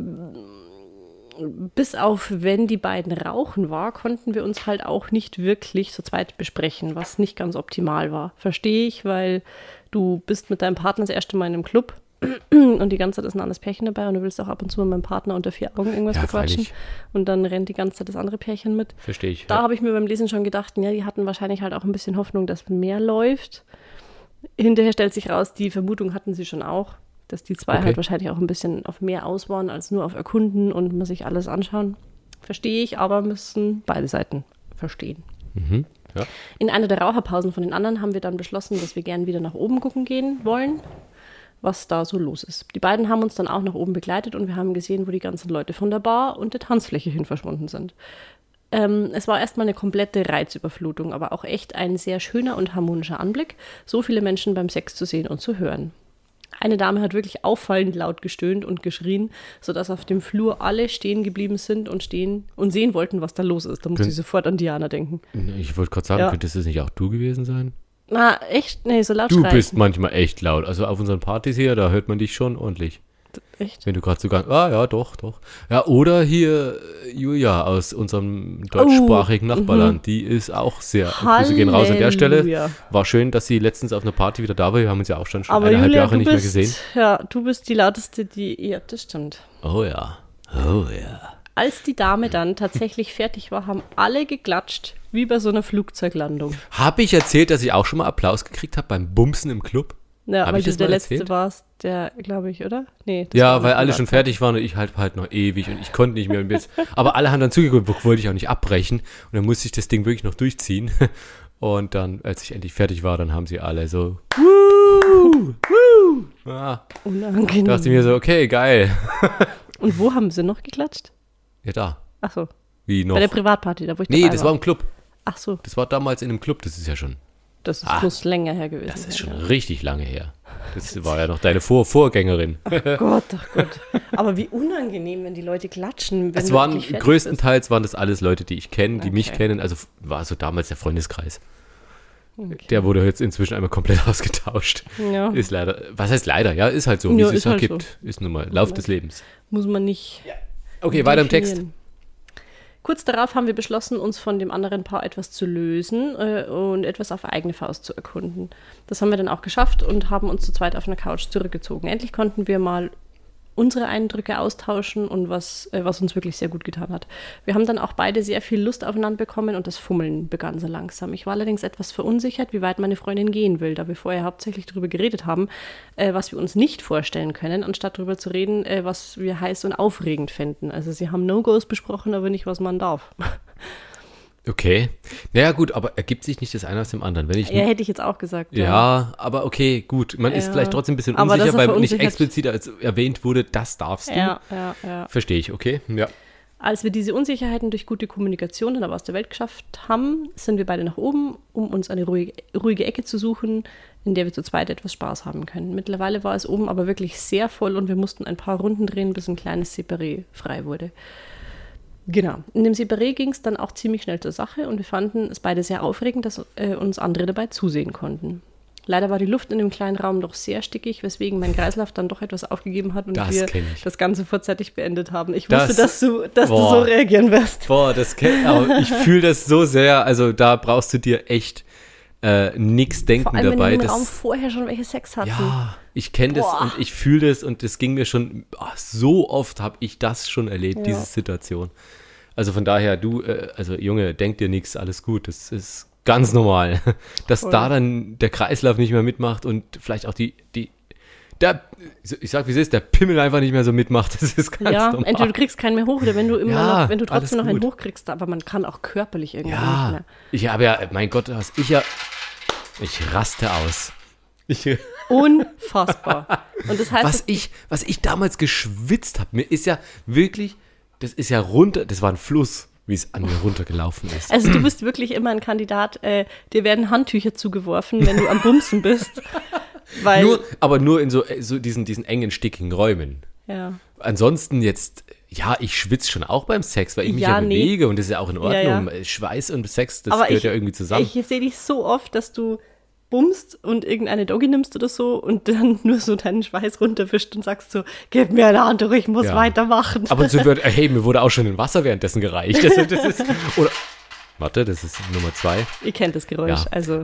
bis auf, wenn die beiden rauchen war, konnten wir uns halt auch nicht wirklich zu zweit besprechen, was nicht ganz optimal war. Verstehe ich, weil du bist mit deinem Partner das erste Mal in einem Club und die ganze Zeit ist ein anderes Pärchen dabei und du willst auch ab und zu mit meinem Partner unter 4 Augen irgendwas bequatschen. freilich. Und dann rennt die ganze Zeit das andere Pärchen mit. Verstehe ich. Da habe ich mir beim Lesen schon gedacht, ja, die hatten wahrscheinlich halt auch ein bisschen Hoffnung, dass mehr läuft. Hinterher stellt sich raus, die Vermutung hatten sie schon auch, dass die zwei Okay. halt wahrscheinlich auch ein bisschen auf mehr aus waren, als nur auf Erkunden und man sich alles anschauen. Verstehe ich, aber müssen beide Seiten verstehen. Ja. In einer der Raucherpausen von den anderen haben wir dann beschlossen, dass wir gern wieder nach oben gucken gehen wollen, was da so los ist. Die beiden haben uns dann auch nach oben begleitet und wir haben gesehen, wo die ganzen Leute von der Bar und der Tanzfläche hin verschwunden sind. Es war erstmal eine komplette Reizüberflutung, aber auch echt ein sehr schöner und harmonischer Anblick, so viele Menschen beim Sex zu sehen und zu hören. Eine Dame hat wirklich auffallend laut gestöhnt und geschrien, sodass auf dem Flur alle stehen geblieben sind und stehen und sehen wollten, was da los ist. Da muss ich sofort an Diana denken. Ich wollte gerade sagen, könnte das nicht auch du gewesen sein? Na, echt? Nee, so laut Du schreien. bist manchmal echt laut. Also auf unseren Partys hier, da hört man dich schon ordentlich. Echt? Wenn du gerade so ganz, ja, doch. Ja, oder hier Julia aus unserem deutschsprachigen Nachbarland, die ist auch sehr, Grüße gehen raus an der Stelle. Halleluja. War schön, dass sie letztens auf einer Party wieder da war. Wir haben uns ja auch schon Aber 1,5 Julia, Jahre nicht mehr gesehen. Ja, du bist die lauteste, ja, das stimmt. Oh ja. Als die Dame dann tatsächlich fertig war, haben alle geklatscht, wie bei so einer Flugzeuglandung. Habe ich erzählt, dass ich auch schon mal Applaus gekriegt habe beim Bumsen im Club? Ja, Hab weil ich du das der mal Letzte erzählt? warst, der, glaube ich, oder? Nee. das war Ja, nicht weil alle privat. schon fertig waren und ich halt noch ewig und ich konnte nicht mehr. Aber alle haben dann zugeguckt, wollte ich auch nicht abbrechen. Und dann musste ich das Ding wirklich noch durchziehen. Und dann, als ich endlich fertig war, dann haben sie alle so da Unangenehm. dachte ich mir so, okay, geil. Und wo haben sie noch geklatscht? Ja, da. Ach so, Wie noch? bei der Privatparty, da wo ich Nee, dabei das war im Club. Ach so, Das war damals in einem Club, das ist ja schon, das muss länger her gewesen das ist sein, schon ja. richtig lange her. Das war ja noch deine Vorgängerin. Gott, ach Gott. Aber wie unangenehm, wenn die Leute klatschen. Wenn Es du waren, wirklich fertig größtenteils waren das alles Leute, die ich kenne, die mich Okay. kennen. Also war so damals der Freundeskreis. bist. Okay. Der wurde jetzt inzwischen einmal komplett ausgetauscht. Ja. Ist leider, was heißt leider? Ja, ist halt so, wie Ja, es sich ist halt ergibt. Ist nun mal Lauf des Lebens. Muss man nicht Okay, weiter im Text. definieren. Kurz darauf haben wir beschlossen, uns von dem anderen Paar etwas zu lösen und etwas auf eigene Faust zu erkunden. Das haben wir dann auch geschafft und haben uns zu zweit auf einer Couch zurückgezogen. Endlich konnten wir mal unsere Eindrücke austauschen und was uns wirklich sehr gut getan hat. Wir haben dann auch beide sehr viel Lust aufeinander bekommen und das Fummeln begann so langsam. Ich war allerdings etwas verunsichert, wie weit meine Freundin gehen will, da wir vorher hauptsächlich darüber geredet haben, was wir uns nicht vorstellen können, anstatt darüber zu reden, was wir heiß und aufregend fänden. Also sie haben No-Gos besprochen, aber nicht, was man darf. Okay. Naja, gut, aber ergibt sich nicht das eine aus dem anderen. Wenn ich, Ja, hätte ich jetzt auch gesagt. ja, aber okay, gut. Man ist Ja. vielleicht trotzdem ein bisschen Aber dass unsicher, er weil nicht verunsichert- explizit als erwähnt wurde, das darfst du. Ja. Verstehe ich, okay. Ja. Als wir diese Unsicherheiten durch gute Kommunikation dann aber aus der Welt geschafft haben, sind wir beide nach oben, um uns eine ruhige Ecke zu suchen, in der wir zu zweit etwas Spaß haben können. Mittlerweile war es oben aber wirklich sehr voll und wir mussten ein paar Runden drehen, bis ein kleines Separé frei wurde. Genau. In dem Separé ging es dann auch ziemlich schnell zur Sache und wir fanden es beide sehr aufregend, dass uns andere dabei zusehen konnten. Leider war die Luft in dem kleinen Raum doch sehr stickig, weswegen mein Kreislauf dann doch etwas aufgegeben hat und Das wir kenn ich. das Ganze vorzeitig beendet haben. Ich Das- wusste, dass du Boah. so reagieren wirst. Boah, aber ich fühle das so sehr. Also da brauchst du dir echt nichts denken Vor allem, dabei. wenn die im Das- Raum vorher schon welche Sex hatten. Ja, ich kenne das Boah. und ich fühle das und das ging mir schon, so oft habe ich das schon erlebt, Ja. diese Situation. Also von daher, also Junge, denk dir nichts, alles gut, das ist ganz normal. Dass Voll. da dann der Kreislauf nicht mehr mitmacht und vielleicht auch ich sag wie es ist, der Pimmel einfach nicht mehr so mitmacht, das ist ganz Ja, normal. entweder du kriegst keinen mehr hoch oder wenn du immer Ja, noch, wenn du trotzdem noch alles einen gut. hochkriegst, aber man kann auch körperlich irgendwann nicht Ja, mehr. ich habe ja, mein Gott, ich raste aus. Unfassbar. Und das heißt, Was ich damals geschwitzt habe, mir ist ja wirklich, das ist ja runter, das war ein Fluss, wie es an mir runtergelaufen ist. also du bist wirklich immer ein Kandidat, dir werden Handtücher zugeworfen, wenn du am Bumsen bist. Weil, Aber nur in so diesen engen, stickigen Räumen. ja. Ansonsten jetzt, ja, ich schwitze schon auch beim Sex, weil ich mich ja Ja, nee. bewege und das ist ja auch in Ordnung. Ja. Schweiß und Sex, das Aber gehört ja irgendwie zusammen. Ich sehe dich so oft, dass du bummst und irgendeine Doggy nimmst oder so und dann nur so deinen Schweiß runterwischt und sagst so, gib mir eine Handtuch, ich muss Ja. weitermachen. Ab und zu wird, hey, mir wurde auch schon ein Wasser währenddessen gereicht. Das ist, oder, warte, das ist Nummer 2. Ihr kennt das Geräusch, Ja. also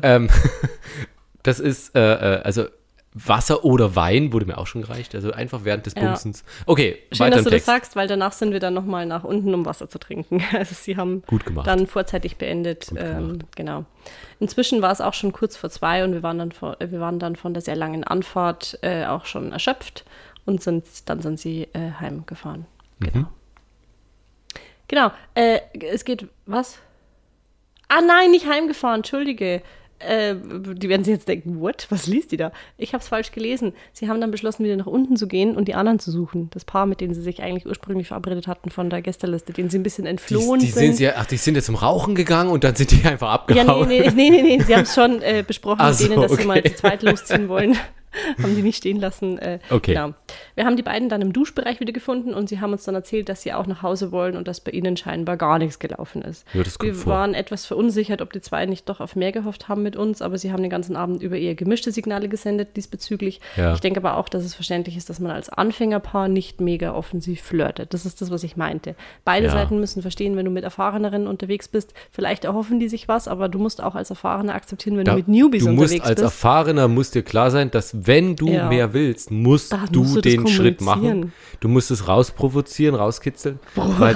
Das ist, also Wasser oder Wein wurde mir auch schon gereicht. Also einfach während des Ja. Bumsens. Okay, schön, weiter dass im du Text. das sagst, weil danach sind wir dann nochmal nach unten, um Wasser zu trinken. Also sie haben Gut gemacht. dann vorzeitig beendet. Gut gemacht. Genau. Inzwischen war es auch schon kurz vor 2 und wir waren dann von der sehr langen Anfahrt auch schon erschöpft und sind sie heimgefahren. Genau. Genau. Es geht, was? Ah nein, nicht heimgefahren, entschuldige. Die werden sich jetzt denken, what? Was liest die da? Ich habe es falsch gelesen. Sie haben dann beschlossen, wieder nach unten zu gehen und die anderen zu suchen. Das Paar, mit denen sie sich eigentlich ursprünglich verabredet hatten von der Gästeliste, denen sie ein bisschen entflohen sind. Die sind jetzt zum Rauchen gegangen und dann sind die einfach abgehauen. Ja, nee. Sie haben es schon besprochen mit denen, dass sie mal zu zweit losziehen wollen. Haben die nicht stehen lassen. Okay. Genau. Wir haben die beiden dann im Duschbereich wieder gefunden und sie haben uns dann erzählt, dass sie auch nach Hause wollen und dass bei ihnen scheinbar gar nichts gelaufen ist. Ja, das kommt Wir waren etwas verunsichert, ob die zwei nicht doch auf mehr gehofft haben mit uns, aber sie haben den ganzen Abend über eher gemischte Signale gesendet diesbezüglich. Ja. Ich denke aber auch, dass es verständlich ist, dass man als Anfängerpaar nicht mega offensiv flirtet. Das ist das, was ich meinte. Beide Seiten müssen verstehen, wenn du mit Erfahreneren unterwegs bist, vielleicht erhoffen die sich was, aber du musst auch als Erfahrener akzeptieren, wenn du mit Newbies unterwegs bist. Als Erfahrener muss dir klar sein, dass wenn du mehr willst, musst du den Schritt machen. Du musst es rausprovozieren, rauskitzeln. Weil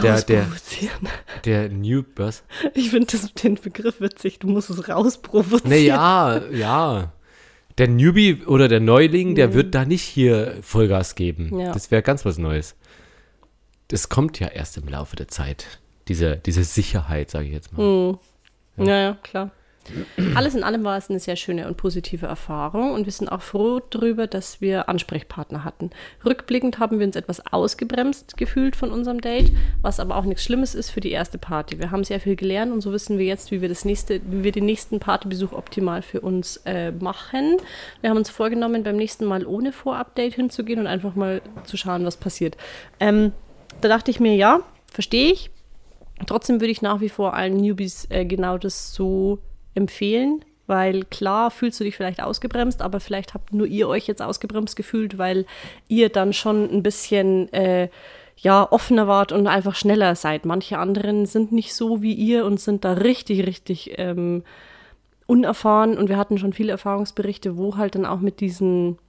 der was? Ich finde den Begriff witzig, du musst es rausprovozieren. Ja. Der Newbie oder der Neuling, der wird da nicht hier Vollgas geben. Ja. Das wäre ganz was Neues. Das kommt ja erst im Laufe der Zeit. Diese Sicherheit, sage ich jetzt mal. Ja, klar. Alles in allem war es eine sehr schöne und positive Erfahrung und wir sind auch froh darüber, dass wir Ansprechpartner hatten. Rückblickend haben wir uns etwas ausgebremst gefühlt von unserem Date, was aber auch nichts Schlimmes ist für die erste Party. Wir haben sehr viel gelernt und so wissen wir jetzt, wie wir den nächsten Partybesuch optimal für uns machen. Wir haben uns vorgenommen, beim nächsten Mal ohne Vorupdate hinzugehen und einfach mal zu schauen, was passiert. Da dachte ich mir, ja, verstehe ich. Trotzdem würde ich nach wie vor allen Newbies genau das so empfehlen, weil klar fühlst du dich vielleicht ausgebremst, aber vielleicht habt nur ihr euch jetzt ausgebremst gefühlt, weil ihr dann schon ein bisschen offener wart und einfach schneller seid. Manche anderen sind nicht so wie ihr und sind da richtig unerfahren und wir hatten schon viele Erfahrungsberichte, wo halt dann auch mit diesen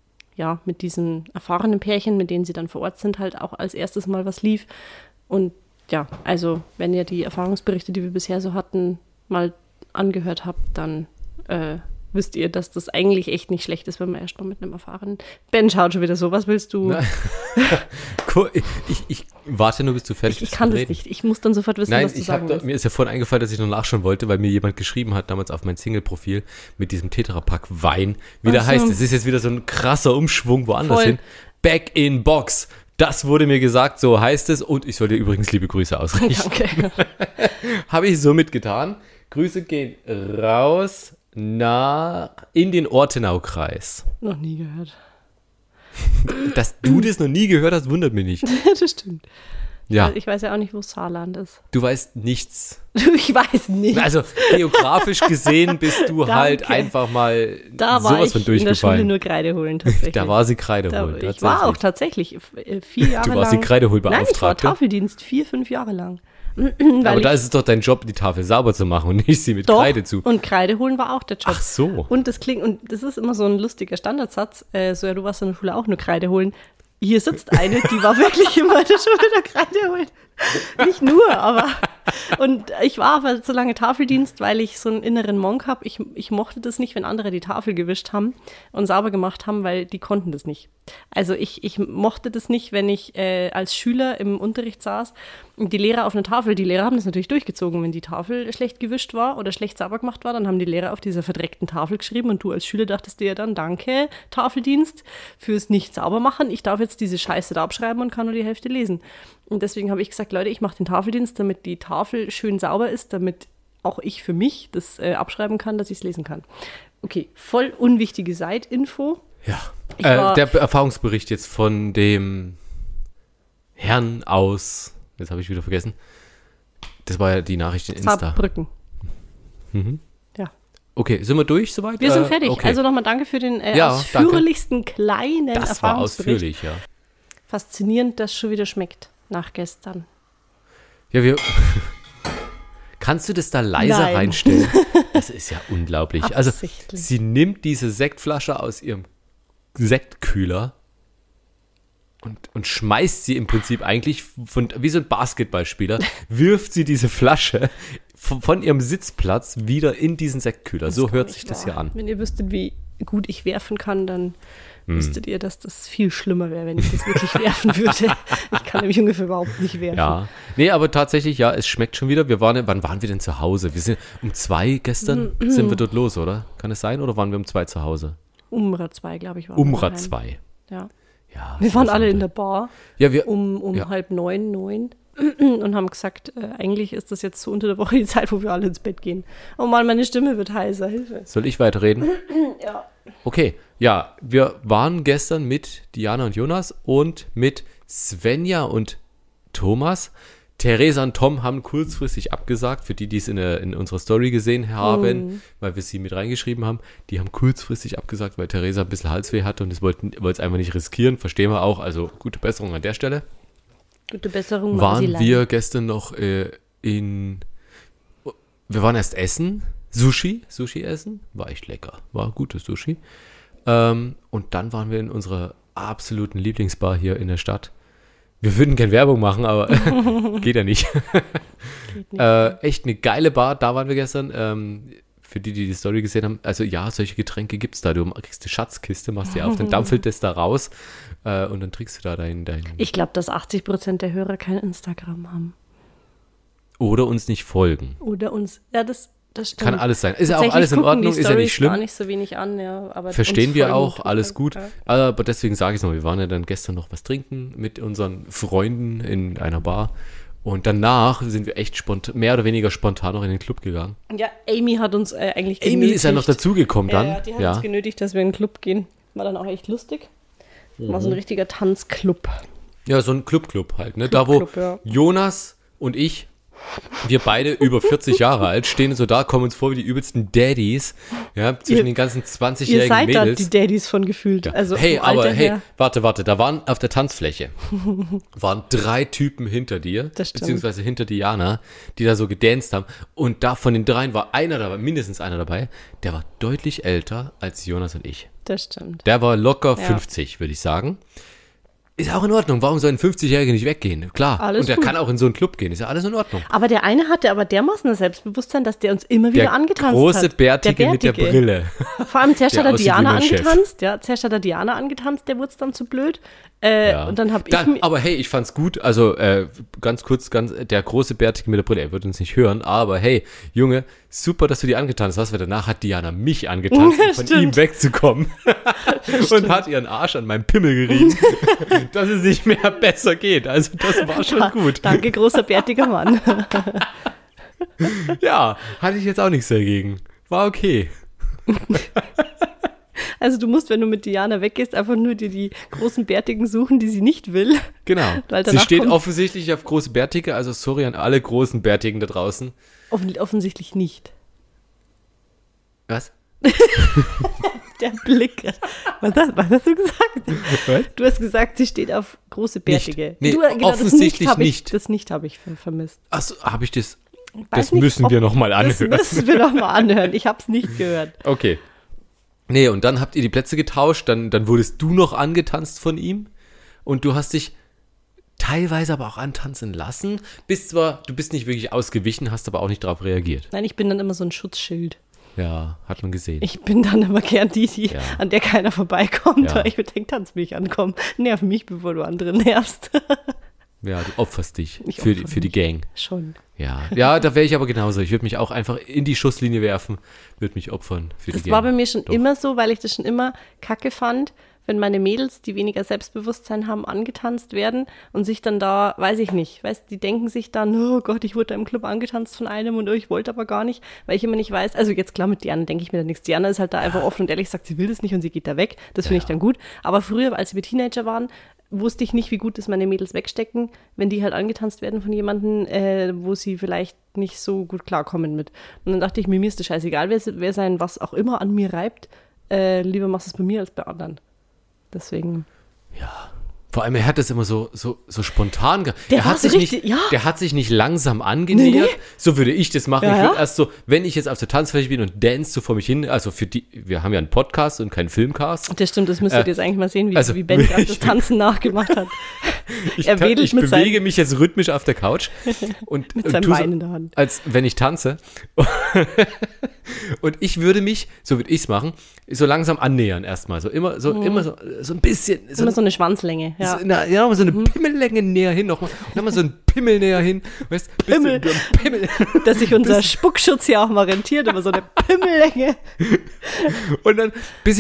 erfahrenen Pärchen, mit denen sie dann vor Ort sind, halt auch als erstes mal was lief. Und ja, also wenn ihr die Erfahrungsberichte, die wir bisher so hatten, mal angehört habt, dann wisst ihr, dass das eigentlich echt nicht schlecht ist, wenn man erst mal mit einem erfahrenen... Ben schaut schon wieder so, was willst du? Cool. Ich warte nur, bis du fertig bist. Ich kann das nicht. Ich muss dann sofort wissen, was du sagen willst. Mir ist ja vorhin eingefallen, dass ich noch nachschauen wollte, weil mir jemand geschrieben hat, damals auf mein Single-Profil, mit diesem Tetrapack Wein, wie der heißt. Es ist jetzt wieder so ein krasser Umschwung woanders hin. Back in Box. Das wurde mir gesagt, so heißt es. Und ich soll dir übrigens liebe Grüße ausrichten. Danke. Habe ich so mitgetan. Grüße gehen raus in den Ortenau-Kreis. Noch nie gehört. Dass du das noch nie gehört hast, wundert mich nicht. Das stimmt. Ja. Ich weiß ja auch nicht, wo Saarland ist. Du weißt nichts. Ich weiß nichts. Also geografisch gesehen bist du halt einfach mal sowas von durchgefallen. Da war ich in der Schule nur Kreide holen, tatsächlich. Da war sie Kreide holen, Ich war auch tatsächlich 4 Jahre lang. Du warst die Kreideholbeauftragte? Nein, ich war Tafeldienst 4-5 Jahre lang. Aber da ist es doch dein Job, die Tafel sauber zu machen und nicht sie mit Kreide zu. Und Kreide holen war auch der Job. Ach so. Und das ist immer so ein lustiger Standardsatz. Du warst in der Schule auch nur Kreide holen. Hier sitzt eine, die war wirklich immer in der Schule der Kreide holen. Nicht nur, aber... Und ich war aber so lange Tafeldienst, weil ich so einen inneren Monk habe. Ich mochte das nicht, wenn andere die Tafel gewischt haben und sauber gemacht haben, weil die konnten das nicht. Also ich mochte das nicht, wenn ich als Schüler im Unterricht saß und die Lehrer auf einer Tafel, die Lehrer haben das natürlich durchgezogen, wenn die Tafel schlecht gewischt war oder schlecht sauber gemacht war, dann haben die Lehrer auf dieser verdreckten Tafel geschrieben und du als Schüler dachtest dir dann, danke Tafeldienst fürs nicht sauber machen, ich darf jetzt diese Scheiße da abschreiben und kann nur die Hälfte lesen. Und deswegen habe ich gesagt, Leute, ich mache den Tafeldienst, damit die Tafel schön sauber ist, damit auch ich für mich das abschreiben kann, dass ich es lesen kann. Okay, voll unwichtige Side-Info. Ja, der Erfahrungsbericht jetzt von dem Herrn aus, jetzt habe ich wieder vergessen, das war ja die Nachricht in Insta. Saarbrücken. Mhm. Ja. Okay, sind wir durch soweit? Wir sind fertig. Okay. Also nochmal danke für den ausführlichsten kleinen Das war Erfahrungsbericht. ausführlich, ja. Faszinierend, dass es schon wieder schmeckt nach gestern. Ja, kannst du das da leiser reinstellen? Das ist ja unglaublich. Also sie nimmt diese Sektflasche aus ihrem Sektkühler und schmeißt sie im Prinzip eigentlich wie so ein Basketballspieler, wirft sie diese Flasche von ihrem Sitzplatz wieder in diesen Sektkühler. So hört sich das hier an. Wenn ihr wüsstet, wie gut ich werfen kann, dann wüsstet ihr, dass das viel schlimmer wäre, wenn ich das wirklich werfen würde. Ich kann nämlich ungefähr überhaupt nicht werfen. Ja, nee, aber tatsächlich, ja, es schmeckt schon wieder. Wann waren wir denn zu Hause? Wir sind um 2 gestern, sind wir dort los, oder? Kann es sein, oder waren wir um 2 zu Hause? Umra 2, glaube ich, war Umra 2. Ja. Ja, Wir waren alle in der Bar ja, um 8:30, 9 und haben gesagt, eigentlich ist das jetzt so unter der Woche die Zeit, wo wir alle ins Bett gehen. Oh Mann, meine Stimme wird heiser, Hilfe. Soll ich weiterreden? Ja. Okay, ja, wir waren gestern mit Diana und Jonas und mit Svenja und Thomas. Theresa und Tom haben kurzfristig abgesagt, für die, die es in unserer Story gesehen haben, weil wir sie mit reingeschrieben haben. Die haben kurzfristig abgesagt, weil Theresa ein bisschen Halsweh hatte und es wollte es einfach nicht riskieren. Verstehen wir auch, also gute Besserung an der Stelle. Gute Besserung. Waren wir gestern noch wir waren erst essen, Sushi essen, war echt lecker, war gutes Sushi. Und dann waren wir in unserer absoluten Lieblingsbar hier in der Stadt. Wir würden gerne Werbung machen, aber geht ja nicht. Geht nicht. Echt eine geile Bar, da waren wir gestern. Für die Story gesehen haben, also ja, solche Getränke gibt es da. Du kriegst eine Schatzkiste, machst die auf, dann dampfelt das da raus und dann trinkst du da dein Ich glaube, dass 80% der Hörer kein Instagram haben. Oder uns nicht folgen. Oder uns, ja, das stimmt. Kann alles sein. Ist ja auch alles in Ordnung, ist ja nicht schlimm. Gar nicht so wenig an, ja. Aber verstehen wir auch, alles gut. Ja. Aber deswegen sage ich es noch, wir waren ja dann gestern noch was trinken mit unseren Freunden in einer Bar. Und danach sind wir echt mehr oder weniger spontan noch in den Club gegangen. Ja, Amy hat uns eigentlich genötigt. Amy ist ja noch dazugekommen dann. Ja, die hat uns genötigt, dass wir in den Club gehen. War dann auch echt lustig. War so ein richtiger Tanzclub. Ja, so ein Club halt, ne? Da, wo Jonas und ich, wir beide über 40 Jahre alt, stehen so da, kommen uns vor wie die übelsten Daddies, ja, zwischen den ganzen 20-jährigen Mädels. Ihr seid da die Daddies von gefühlt. Ja. Also hey, warte, da waren auf der Tanzfläche, waren 3 Typen hinter dir, beziehungsweise hinter Diana, die da so gedanced haben und da von den 3 war mindestens einer dabei, der war deutlich älter als Jonas und ich. Das stimmt. Der war locker 50, würde ich sagen. Ist auch in Ordnung. Warum soll ein 50-Jähriger nicht weggehen? Klar. Alles und der gut. kann auch in so einen Club gehen. Ist ja alles in Ordnung. Aber der eine hatte aber dermaßen das Selbstbewusstsein, dass der uns immer wieder angetanzt hat. Der große Bärtige mit der Brille. Vor allem zuerst hat er Diana angetanzt. Ja, zuerst hat er Diana angetanzt, der wurde es dann zu blöd. Und dann habe ich... Aber hey, ich fand's gut. Also ganz kurz, der große Bärtige mit der Brille, er wird uns nicht hören, aber hey, Junge, super, dass du die angetanzt hast, weil danach hat Diana mich angetanzt, um von ihm wegzukommen. Und hat ihren Arsch an meinem Pimmel gerieben, dass es nicht mehr besser geht. Also das war schon gut. Danke, großer bärtiger Mann. Ja, hatte ich jetzt auch nichts dagegen. War okay. Also du musst, wenn du mit Diana weggehst, einfach nur dir die großen Bärtigen suchen, die sie nicht will. Genau. Sie steht offensichtlich auf große Bärtige, also sorry an alle großen Bärtigen da draußen. Offensichtlich nicht. Was? Der Blick. Was hast du gesagt? Was? Du hast gesagt, sie steht auf große Bärtige. Nee, offensichtlich nicht. Das nicht habe ich vermisst. Achso, habe ich das? Das müssen wir nochmal anhören. Das müssen wir nochmal anhören. Ich habe es nicht gehört. Okay. Nee, und dann habt ihr die Plätze getauscht, dann wurdest du noch angetanzt von ihm und du hast dich teilweise aber auch antanzen lassen. Du bist nicht wirklich ausgewichen, hast aber auch nicht darauf reagiert. Nein, ich bin dann immer so ein Schutzschild. Ja, hat man gesehen. Ich bin dann immer gern an der keiner vorbeikommt, weil ich mir denke, tanz mich an, komm, nerv mich, bevor du andere nervst. Ja, du opferst dich für die Gang. Schon. Ja, da wäre ich aber genauso. Ich würde mich auch einfach in die Schusslinie werfen, würde mich opfern für die Gang. Das war bei mir schon immer so, weil ich das schon immer kacke fand, wenn meine Mädels, die weniger Selbstbewusstsein haben, angetanzt werden und sich dann da, weiß ich nicht, die denken sich dann, oh Gott, ich wurde da im Club angetanzt von einem und ich wollte aber gar nicht, weil ich immer nicht weiß, also jetzt klar mit Diana denke ich mir da nichts. Diana ist halt da einfach offen und ehrlich, sagt, sie will das nicht und sie geht da weg. Das finde ich dann gut. Aber früher, als wir Teenager waren, wusste ich nicht, wie gut das meine Mädels wegstecken, wenn die halt angetanzt werden von jemandem, wo sie vielleicht nicht so gut klarkommen mit. Und dann dachte ich, mir ist das scheißegal, wer sein was auch immer an mir reibt, lieber machst du es bei mir als bei anderen. Deswegen. Ja. Vor allem, er hat das immer so spontan Der hat sich nicht langsam angenähert. Nee. So würde ich das machen. Ja, ich würde erst so, wenn ich jetzt auf der Tanzfläche bin und dance so vor mich hin, also wir haben ja einen Podcast und keinen Filmcast. Das stimmt, das müsstet ihr jetzt eigentlich mal sehen, wie Ben gerade das Tanzen nachgemacht hat. Ich bewege mich jetzt rhythmisch auf der Couch und mit seinem Bein in der Hand. Als wenn ich tanze. Und ich würde mich, so würde ich es machen, so langsam annähern erstmal. Immer so ein bisschen. Immer so eine Schwanzlänge, ja. So eine Pimmellänge näher hin nochmal. Und dann mal so ein Pimmel näher hin. Weißt, Pimmel. Pimmel. Dass sich unser Spuckschutz ja auch mal rentiert, immer so eine Pimmellänge. Und dann,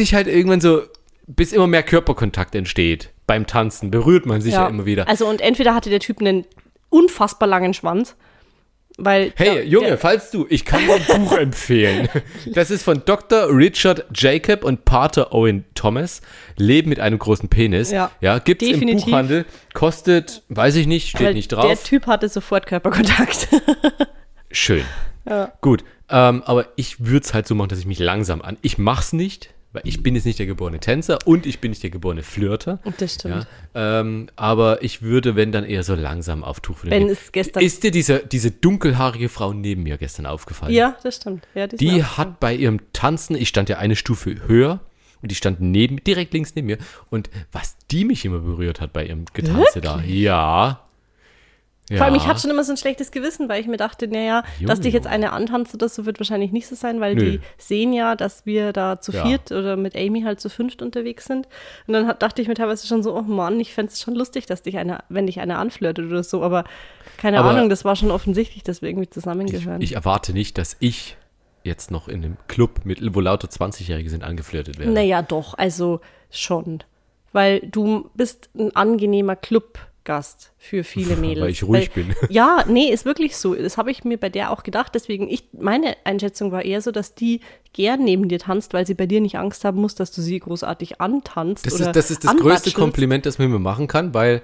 bis immer mehr Körperkontakt entsteht. Beim Tanzen berührt man sich ja immer wieder. Also und entweder hatte der Typ einen unfassbar langen Schwanz, weil... Hey, Junge, ich kann dir ein Buch empfehlen. Das ist von Dr. Richard Jacob und Pater Owen Thomas. Leben mit einem großen Penis. Ja, gibt's definitiv. Im Buchhandel. Kostet, weiß ich nicht, steht nicht drauf. Der Typ hatte sofort Körperkontakt. Schön. Ja. Gut, aber ich würde es halt so machen, dass ich mich langsam ich mach's nicht, weil ich bin jetzt nicht der geborene Tänzer und ich bin nicht der geborene Flirter. Das stimmt. Ja, aber ich würde, wenn dann eher so langsam auf Tuchfühlung gehen. Ist dir diese dunkelhaarige Frau neben mir gestern aufgefallen? Ja, das stimmt. Ja, die hat bei ihrem Tanzen, ich stand ja eine Stufe höher und die stand direkt links neben mir und was die mich immer berührt hat bei ihrem Getanze da. Ja. Ja. Vor allem, ich hatte schon immer so ein schlechtes Gewissen, weil ich mir dachte, dass dich jetzt eine antanzt oder so, wird wahrscheinlich nicht so sein, weil die sehen ja, dass wir da zu viert oder mit Amy halt zu fünft unterwegs sind. Und dann dachte ich mir teilweise schon so, oh Mann, ich fände es schon lustig, dass wenn dich eine anflirtet oder so, aber keine Ahnung, das war schon offensichtlich, dass wir irgendwie zusammengehören. Ich erwarte nicht, dass ich jetzt noch in einem Club, wo lauter 20-Jährige sind, angeflirtet werde. Naja, doch, also schon. Weil du bist ein angenehmer Clubgast für viele Mädels. Weil ich ruhig bin. Ja, nee, ist wirklich so. Das habe ich mir bei der auch gedacht. Deswegen, meine Einschätzung war eher so, dass die gern neben dir tanzt, weil sie bei dir nicht Angst haben muss, dass du sie großartig antanzt. Das ist das größte Kompliment, das man mir machen kann, weil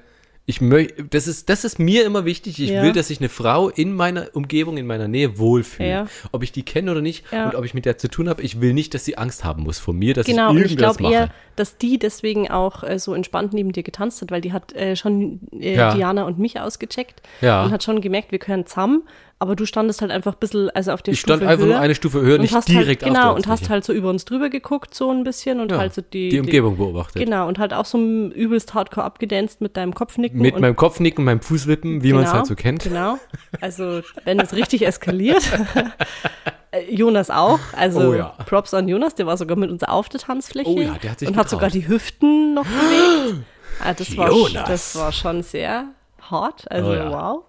das ist mir immer wichtig. Ich will, dass sich eine Frau in meiner Umgebung, in meiner Nähe wohlfühlt. Ja. Ob ich die kenne oder nicht und ob ich mit der zu tun habe. Ich will nicht, dass sie Angst haben muss vor mir, dass ich irgendwas mache. Genau, und ich glaube eher, dass die deswegen auch so entspannt neben dir getanzt hat, weil die hat schon Diana und mich ausgecheckt und hat schon gemerkt, wir können zusammen. Aber du standest halt einfach ein bisschen, also auf der Stufe höher. Ich stand einfach nur eine Stufe höher, nicht direkt auf der Genau, und hast halt so über uns drüber geguckt so ein bisschen und halt so die Umgebung beobachtet. Genau, und halt auch so übelst hardcore abgedanced mit deinem Kopfnicken. Mit meinem Kopfnicken, meinem Fußwippen, wie man es halt so kennt. Genau, also wenn es richtig eskaliert. Jonas auch, also Props an Jonas, der war sogar mit uns auf der Tanzfläche. Oh ja, der hat sich und hat sogar die Hüften noch bewegt. Das war schon sehr hart, also wow.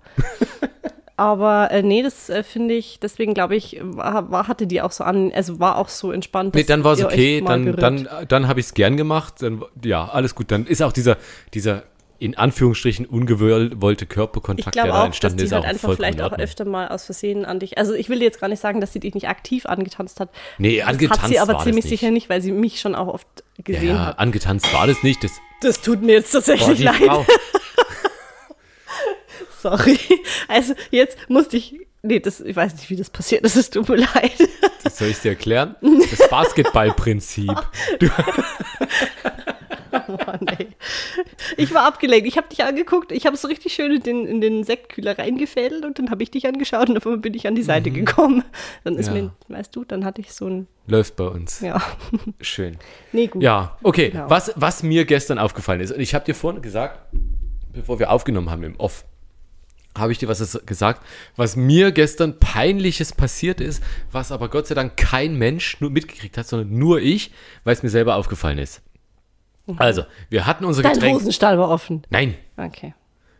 Aber nee, das finde ich, deswegen glaube ich, hatte die auch so war auch so entspannt. Nee, dann war es okay, dann habe ich es gern gemacht, dann, alles gut, dann ist auch dieser in Anführungsstrichen ungewollte Körperkontakt, der da entstanden ist, auch vollkommen in Ordnung. Ich glaube auch, dass die halt einfach vielleicht auch öfter mal aus Versehen an dich, also ich will dir jetzt gar nicht sagen, dass sie dich nicht aktiv angetanzt hat. Nee, angetanzt war das nicht. Das hat sie aber ziemlich sicher nicht, weil sie mich schon auch oft gesehen hat. Angetanzt war das nicht. Das tut mir jetzt tatsächlich leid. Frau. Sorry. Also jetzt musste ich, ich weiß nicht, wie das passiert ist, es tut mir leid. Das soll ich dir erklären? Das Basketballprinzip. Oh Mann, ey. Ich war abgelenkt, ich habe dich angeguckt, ich habe es so richtig schön in den Sektkühler reingefädelt und dann habe ich dich angeschaut und auf einmal bin ich an die Seite gekommen. Dann ist mir, weißt du, dann hatte ich so ein... Läuft bei uns. Ja. Schön. Nee, gut. Ja, okay. Genau. Was mir gestern aufgefallen ist, und ich habe dir vorhin gesagt, bevor wir aufgenommen haben im Off, habe ich dir was gesagt, was mir gestern Peinliches passiert ist, was aber Gott sei Dank kein Mensch nur mitgekriegt hat, sondern nur ich, weil es mir selber aufgefallen ist. Also, wir hatten unser Getränk... Dein Hosenstall war offen? Nein. Okay.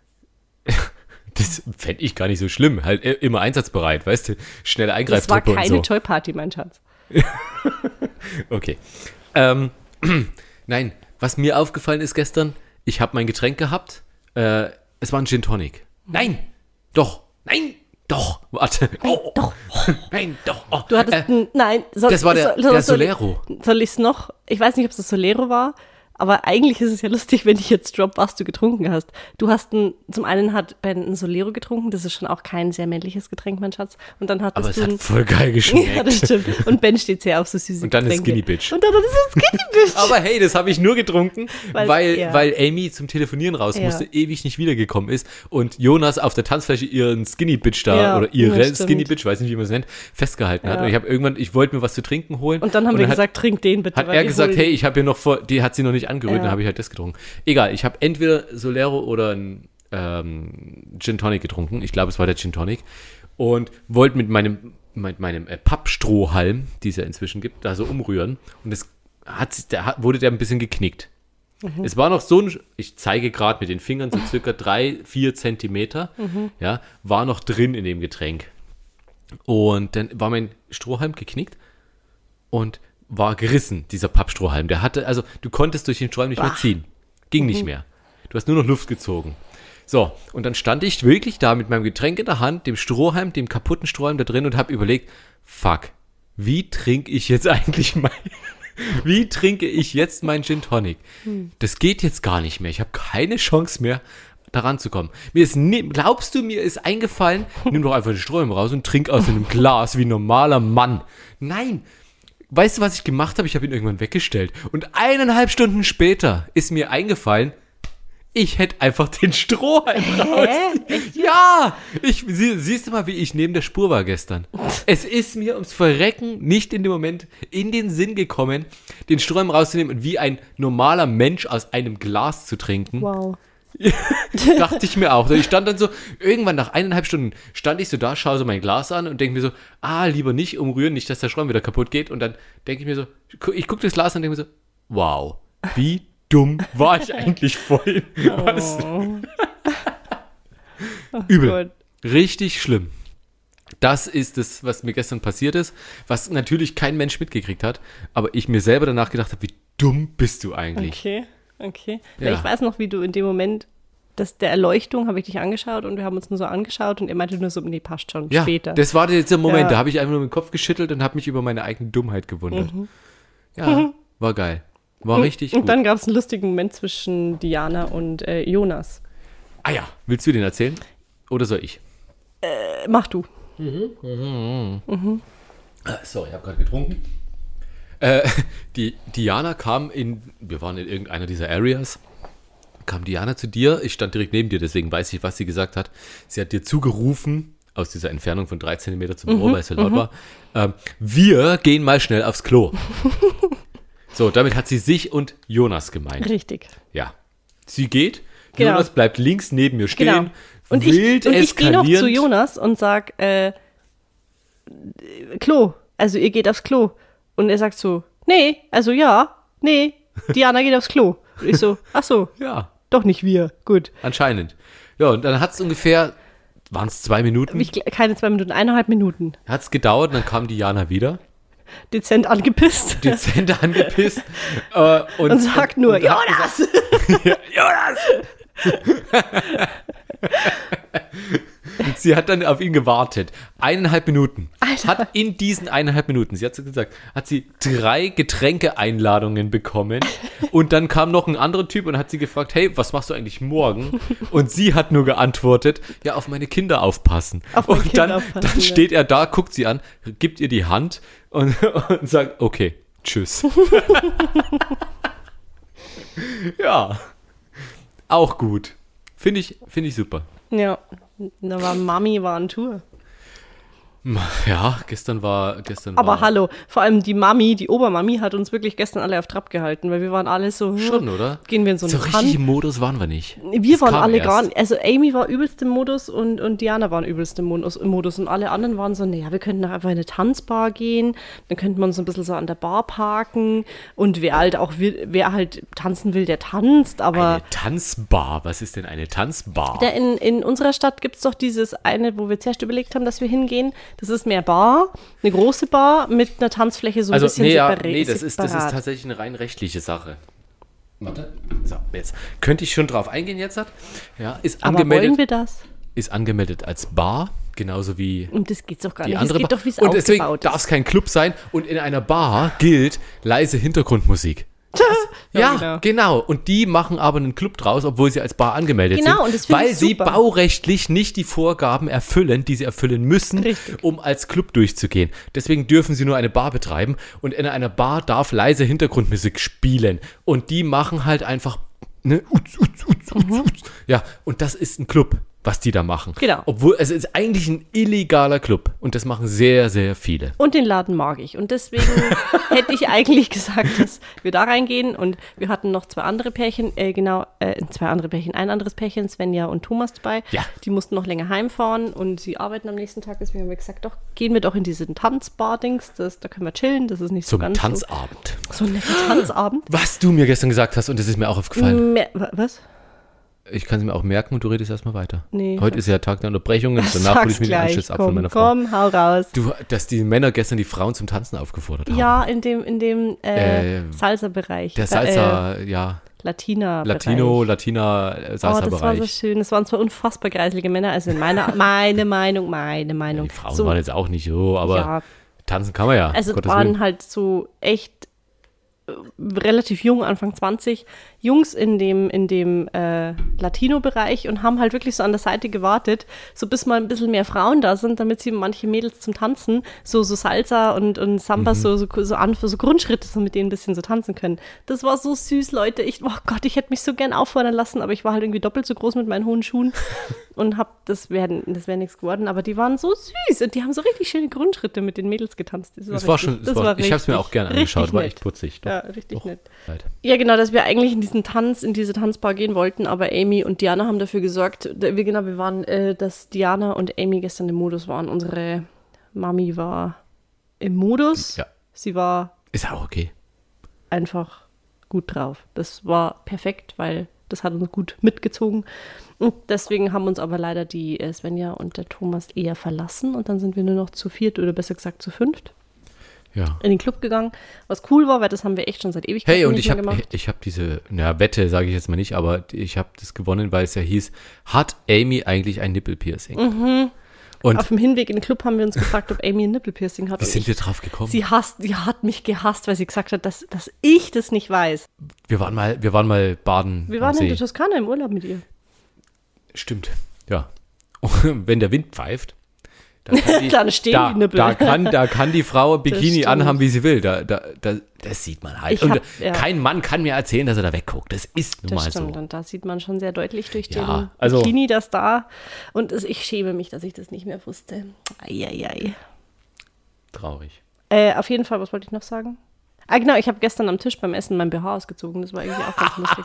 Das fände ich gar nicht so schlimm. Halt immer einsatzbereit, weißt du? Schnelle Eingreiftruppe und so. Das war keine Toy-Party, mein Schatz. Okay. Nein, was mir aufgefallen ist gestern, ich habe mein Getränk gehabt, es war ein Gin Tonic. Nein, doch, warte. Oh, doch. Nein, doch. Oh. Du hattest, nein. Das war der Solero. Soll ich es noch, ich weiß nicht, ob es das Solero war, aber eigentlich ist es ja lustig, wenn ich jetzt drop, was du getrunken hast. Du hast zum einen hat Ben ein Solero getrunken, das ist schon auch kein sehr männliches Getränk, mein Schatz. Und dann hattest aber es hat voll geil geschmeckt. Ja, das stimmt. Und Ben steht sehr auf so süße Und dann Getränke. ist Skinny Bitch. Und dann ist es Skinny Bitch. Aber hey, das habe ich nur getrunken, weil Amy zum Telefonieren raus musste, ewig nicht wiedergekommen ist und Jonas auf der Tanzfläche ihren Skinny Bitch oder ihre Skinny Bitch, weiß nicht, wie man es nennt, festgehalten hat. Und ich wollte mir was zu trinken holen. Und dann haben wir gesagt, trink den bitte. Hat er gesagt, hey, ich habe hier noch die hat sie noch nicht angerührt, dann habe ich halt das getrunken. Egal, ich habe entweder Solero oder ein Gin Tonic getrunken. Ich glaube, es war der Gin Tonic. Und wollte mit meinem meinem Pappstrohhalm, die es ja inzwischen gibt, da so umrühren. Und wurde der ein bisschen geknickt. Es war noch so ich zeige gerade mit den Fingern so circa 3-4 Zentimeter, ja, war noch drin in dem Getränk. Und dann war mein Strohhalm geknickt und war gerissen, dieser Pappstrohhalm. Der hatte, also du konntest durch den Strohhalm nicht mehr ziehen. Ging nicht mehr. Du hast nur noch Luft gezogen. So, und dann stand ich wirklich da mit meinem Getränk in der Hand, dem Strohhalm, dem kaputten Strohhalm da drin und habe überlegt, fuck, wie trinke ich jetzt meinen Gin Tonic? Das geht jetzt gar nicht mehr. Ich habe keine Chance mehr, daran zu kommen. Glaubst du, mir ist eingefallen, nimm doch einfach den Strohhalm raus und trink aus einem Glas wie ein normaler Mann. Nein. Weißt du, was ich gemacht habe? Ich habe ihn irgendwann weggestellt. Und 1,5 Stunden später ist mir eingefallen, ich hätte einfach den Strohhalm raus. Echt? Ja, siehst du mal, wie ich neben der Spur war gestern. Es ist mir ums Verrecken nicht in dem Moment in den Sinn gekommen, den Strohhalm rauszunehmen und wie ein normaler Mensch aus einem Glas zu trinken. Wow. Dachte ich mir auch. Ich stand dann so, irgendwann nach 1,5 Stunden stand ich so da, schaue so mein Glas an und denke mir so, lieber nicht umrühren, nicht, dass der Strohhalm wieder kaputt geht. Und dann denke ich mir so, ich gucke das Glas an und denke mir so, wow, wie dumm war ich eigentlich vorhin? Was? Übel. Gott. Richtig schlimm. Das ist es, was mir gestern passiert ist, was natürlich kein Mensch mitgekriegt hat, aber ich mir selber danach gedacht habe, wie dumm bist du eigentlich? Okay. Ja. Ja, ich weiß noch, wie du in dem Moment, der Erleuchtung, habe ich dich angeschaut und wir haben uns nur so angeschaut und er meinte nur so, nee, passt schon, Ja, später. das war dieser Moment, Ja. da habe ich einfach nur den Kopf geschüttelt und habe mich über meine eigene Dummheit gewundert. Ja, war geil. War richtig Und gut. dann gab es einen lustigen Moment zwischen Diana und Jonas. Ja, willst du den erzählen? Oder soll ich? Mach du. Sorry, ich habe gerade getrunken. Die Diana wir waren in irgendeiner dieser Areas, kam Diana zu dir, ich stand direkt neben dir, deswegen weiß ich, was sie gesagt hat. Sie hat dir zugerufen, aus dieser Entfernung von 3 Zentimeter zum Ohr, weil es so laut war, wir gehen mal schnell aufs Klo. So, damit hat sie sich und Jonas gemeint. Richtig. Ja. Sie geht, Genau. Jonas bleibt links neben mir stehen, Genau. Und wild ich gehe noch zu eskalierend. Jonas und sag, Klo. Also ihr geht aufs Klo. Und er sagt so, nee, Diana geht aufs Klo. Und ich so, ach so, Ja, doch nicht wir. Gut. anscheinend. Ja, und dann hat es ungefähr, waren es 2 Minuten, Keine 2 Minuten, 1,5 Minuten. hat es gedauert und dann kam Diana wieder, Dezent angepisst. dezent angepisst Und sagt nur, und hat Jonas! Jonas! Und sie hat dann auf ihn gewartet. 1,5 Minuten. Alter. Hat in diesen 1,5 Minuten, sie hat so gesagt, hat sie 3 Getränkeeinladungen bekommen. Und dann kam noch ein anderer Typ und hat sie gefragt, hey, was machst du eigentlich morgen? Und sie hat nur geantwortet, ja, auf meine Kinder aufpassen. Auf meine und Kinder dann aufpassen, ja. steht er da, guckt sie an, gibt ihr die Hand und sagt, okay, tschüss. Ja, auch gut. Finde ich super. Ja, da war Mami war on Tour. Ja, gestern war. Aber hallo, vor allem die Mami, die Obermami hat uns wirklich gestern alle auf Trab gehalten, weil wir waren alle so, Schon, oder? gehen wir in so So eine richtig im Modus waren wir nicht. Wir Das waren kam alle erst. gar nicht, also Amy war übelst im Modus und Diana waren übelst im Modus und alle anderen waren so, naja, wir könnten doch einfach in eine Tanzbar gehen, dann könnten wir uns so ein bisschen so an der Bar parken und wer halt tanzen will, der tanzt, aber Eine Tanzbar. Was ist denn eine Tanzbar? in unserer Stadt gibt es doch dieses eine, wo wir zuerst überlegt haben, dass wir hingehen, das ist mehr Bar, eine große Bar mit einer Tanzfläche so ein bisschen nee, das ist tatsächlich eine rein rechtliche Sache. Warte. So, jetzt. Könnte ich schon drauf eingehen jetzt? Ja, ist Aber wollen wir angemeldet, das? ist angemeldet als Bar, genauso wie Und das geht's doch gar die nicht. andere Es geht Bar. doch, wie es Und deswegen aufgebaut darf es kein Club sein und in einer Bar gilt leise Hintergrundmusik. Ja, genau. Und die machen aber einen Club draus, obwohl sie als Bar angemeldet Genau, sind. und das finde weil ich sie super. baurechtlich nicht die Vorgaben erfüllen, die sie erfüllen müssen, Richtig. um als Club durchzugehen. Deswegen dürfen sie nur eine Bar betreiben und in einer Bar darf leise Hintergrundmusik spielen. Und die machen halt einfach, ne, Ja, und das ist ein Club. was die da machen. Genau. Obwohl, es ist eigentlich ein illegaler Club und das machen sehr, sehr viele. Und den Laden mag ich. Und deswegen hätte ich eigentlich gesagt, dass wir da reingehen. Und wir hatten noch ein anderes Pärchen, ein anderes Pärchen, Svenja und Thomas dabei. Ja. Die mussten noch länger heimfahren und sie arbeiten am nächsten Tag. Deswegen haben wir gesagt, doch, gehen wir doch in diesen Tanzbar-Dings. Da können wir chillen, das ist nicht so Zum ganz Tanzabend. so ein netter Tanzabend. Was du mir gestern gesagt hast und das ist mir auch aufgefallen. Was? Ich kann es mir auch merken und du redest erstmal weiter. Nee, Heute ist ja Tag der Unterbrechung und danach hole ich mir den Anschluss ab von meiner Frau. Komm, hau raus. Dass die Männer gestern die Frauen zum Tanzen aufgefordert haben. Ja, in dem Salsa-Bereich. Der Salsa, Latina-Bereich. Latina-Salsa-Bereich. Das war so schön. Das waren zwar unfassbar greiselige Männer, also in meine Meinung. Ja, die Frauen waren jetzt auch nicht so, aber tanzen kann man ja. Also Gottes waren Willen. halt so echt relativ jung, Anfang 20, Jungs in dem Latino-Bereich und haben halt wirklich so an der Seite gewartet, so bis mal ein bisschen mehr Frauen da sind, damit sie manche Mädels zum Tanzen, so Salsa und Samba, so Grundschritte, so mit denen ein bisschen so tanzen können. Das war so süß, Leute. Ich hätte mich so gern auffordern lassen, aber ich war halt irgendwie doppelt so groß mit meinen hohen Schuhen und das wäre nichts geworden, aber die waren so süß und die haben so richtig schöne Grundschritte mit den Mädels getanzt. Ich habe es mir auch gerne angeschaut, war echt putzig. Ja, richtig nett. Leid. Ja, genau, dass wir eigentlich in diese Tanzbar gehen wollten, aber Amy und Diana haben dafür gesorgt, wir waren, dass Diana und Amy gestern im Modus waren. Unsere Mami war im Modus. Ja. Sie war Ist auch okay. einfach gut drauf. Das war perfekt, weil das hat uns gut mitgezogen. Und deswegen haben uns aber leider die Svenja und der Thomas eher verlassen und dann sind wir nur noch zu viert oder besser gesagt zu fünft Ja. in den Club gegangen, was cool war, weil das haben wir echt schon seit Ewigkeiten Hey, und nicht mehr gemacht. ich habe diese, Wette sage ich jetzt mal nicht, aber ich habe das gewonnen, weil es ja hieß, hat Amy eigentlich ein Nippelpiercing? Und Auf dem Hinweg in den Club haben wir uns gefragt, ob Amy ein Nippelpiercing hat. wie sind wir drauf gekommen? Sie hat mich gehasst, weil sie gesagt hat, dass ich das nicht weiß. Wir waren mal baden. Wir am waren in See. der Toskana im Urlaub mit ihr. Stimmt, ja. Und wenn der Wind pfeift, dann, Dann stehen die Nippel. Da kann die Frau ein Bikini stimmt. anhaben, wie sie will. Das sieht man halt. Kein Mann kann mir erzählen, dass er da wegguckt. Das ist nun Das mal stimmt, so. und da sieht man schon sehr deutlich durch den also- Bikini, das da. Und ich schäme mich, dass ich das nicht mehr wusste. Eieiei. Traurig. Auf jeden Fall, was wollte ich noch sagen? Genau, ich habe gestern am Tisch beim Essen mein BH ausgezogen. Das war irgendwie auch ganz lustig.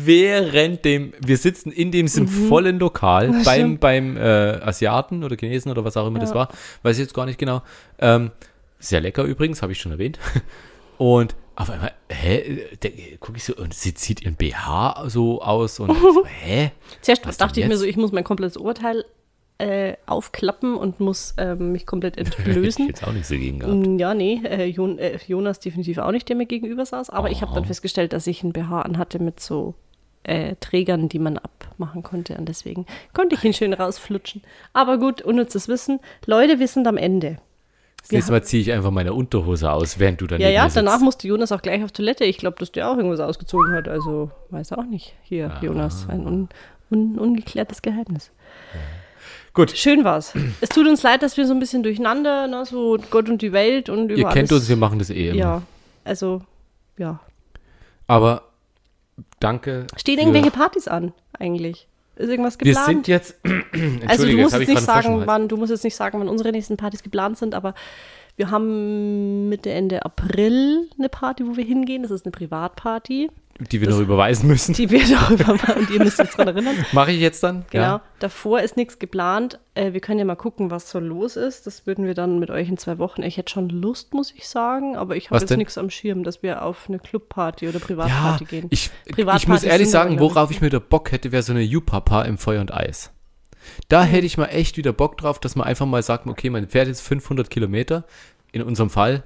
Wir sitzen in dem vollen Lokal beim Asiaten oder Chinesen oder was auch immer das war. Weiß ich jetzt gar nicht genau. Sehr lecker übrigens, habe ich schon erwähnt. Und auf einmal, gucke ich so, und sie zieht ihren BH so aus und so, Zuerst Was dachte denn ich mir jetzt? so, ich muss mein komplettes Oberteil aufklappen und muss mich komplett Hätte ich entblößen. jetzt auch nicht so gegen gehabt. Ja, nee, Jonas definitiv auch nicht, der mir gegenüber saß. Aber ich habe dann festgestellt, dass ich ein BH anhatte mit so Trägern, die man abmachen konnte. Und deswegen konnte ich ihn schön rausflutschen. Aber gut, unnützes Wissen. Leute, wir sind am Ende. Das nächste Mal ziehe ich einfach meine Unterhose aus, während du dann Ja, danach musste Jonas auch gleich auf Toilette. Ich glaube, dass der auch irgendwas ausgezogen hat. Also, weiß auch nicht. Hier, Jonas, ein ungeklärtes Geheimnis. Gut. Schön war's. Es tut uns leid, dass wir so ein bisschen durcheinander, ne, so Gott und die Welt und über Ihr kennt alles. uns, wir machen das eh immer. Ja, also, ja. Aber danke. Stehen irgendwelche Partys an, eigentlich? Ist irgendwas Wir geplant? sind jetzt, Also du Entschuldige, musst, jetzt habe jetzt ich nicht gerade sagen, einen du musst jetzt nicht sagen, wann unsere nächsten Partys geplant sind, aber wir haben Mitte, Ende April eine Party, wo wir hingehen. Das ist eine Privatparty. die wir noch überweisen müssen. Die wir darüber machen und ihr müsst uns daran erinnern. Mache ich jetzt dann? Genau, Ja. davor ist nichts geplant. Wir können ja mal gucken, was so los ist. Das würden wir dann mit euch in 2 Wochen. Ich hätte schon Lust, muss ich sagen, aber ich habe Was jetzt denn? nichts am Schirm, dass wir auf eine Clubparty oder Privatparty gehen. Ich Privatpartys muss ehrlich sind aber, sagen, glaub ich, worauf ich mir wieder Bock hätte, wäre so eine Jupapa im Feuer und Eis. Da hätte ich mal echt wieder Bock drauf, dass man einfach mal sagt, okay, man fährt jetzt 500 Kilometer, in unserem Fall,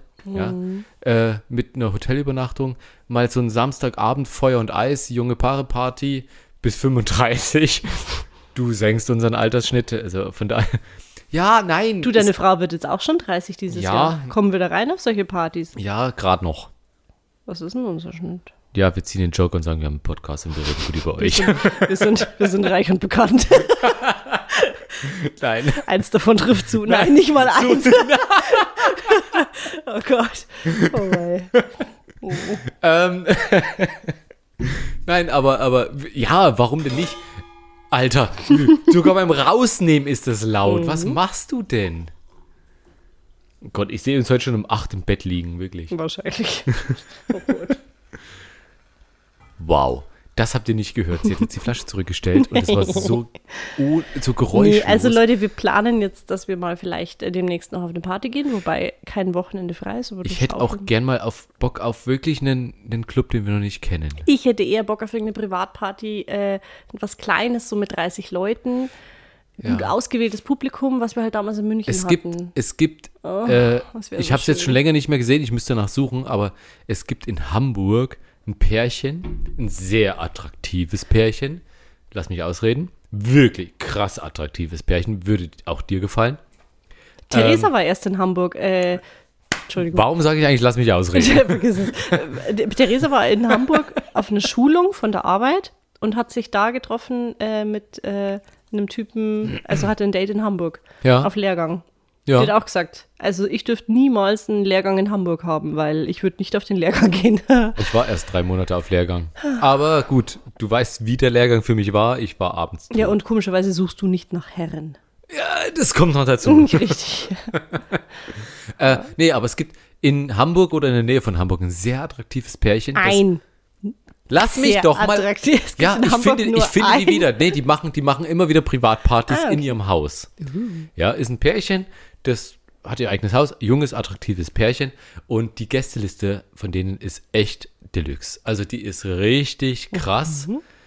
mit einer Hotelübernachtung, mal so einen Samstagabend Feuer und Eis, junge Paare-Party bis 35. Du senkst unseren Altersschnitt, also von daher. Ja, nein. Du, deine Frau wird jetzt auch schon 30 dieses Ja. Jahr. Kommen wir da rein auf solche Partys? Ja, gerade noch. Was ist denn unser Schnitt? Ja, wir ziehen den Joke und sagen, wir haben einen Podcast und wir reden gut über euch. Wir sind reich und bekannt. Nein. Eins davon trifft zu. Nein, nicht mal eins. Oh Gott. Oh wei. Nein, aber ja, warum denn nicht? Alter, sogar beim Rausnehmen ist das laut. Was machst du denn? Oh Gott, ich sehe uns heute schon um 8 im Bett liegen, wirklich. Wahrscheinlich. Oh Gott. Wow, das habt ihr nicht gehört. Sie hat jetzt die Flasche zurückgestellt und es war so geräuschlos. Nee, also Leute, wir planen jetzt, dass wir mal vielleicht demnächst noch auf eine Party gehen, wobei kein Wochenende frei ist. Aber Ich hätte auch gern mal Bock auf wirklich einen Club, den wir noch nicht kennen. Ich hätte eher Bock auf irgendeine Privatparty, was Kleines, so mit 30 Leuten. Gut ausgewähltes Publikum, was wir halt damals in München hatten. Es gibt, ich habe es jetzt schon länger nicht mehr gesehen, ich müsste danach suchen, aber es gibt in Hamburg ein Pärchen, ein sehr attraktives Pärchen, lass mich ausreden, wirklich krass attraktives Pärchen, würde auch dir gefallen. Theresa war erst in Hamburg, Entschuldigung. Warum sage ich eigentlich, lass mich ausreden? Vergiss es. Theresa war in Hamburg auf einer Schulung von der Arbeit und hat sich da getroffen mit einem Typen, also hatte ein Date in Hamburg auf Lehrgang. Ja. Die hat auch gesagt, also ich dürfte niemals einen Lehrgang in Hamburg haben, weil ich würde nicht auf den Lehrgang gehen. Ich war erst 3 Monate auf Lehrgang. Aber gut, du weißt, wie der Lehrgang für mich war. Ich war abends tot. Ja, und komischerweise suchst du nicht nach Herren. Ja, das kommt noch dazu. Nicht richtig. Nee, aber es gibt in Hamburg oder in der Nähe von Hamburg ein sehr attraktives Pärchen. Lass mich doch mal. Attraktiv. Ja, ich finde die wieder. Nee, die machen immer wieder Privatpartys in ihrem Haus. Ja, ist ein Pärchen, das hat ihr eigenes Haus, junges, attraktives Pärchen und die Gästeliste von denen ist echt Deluxe. Also die ist richtig krass.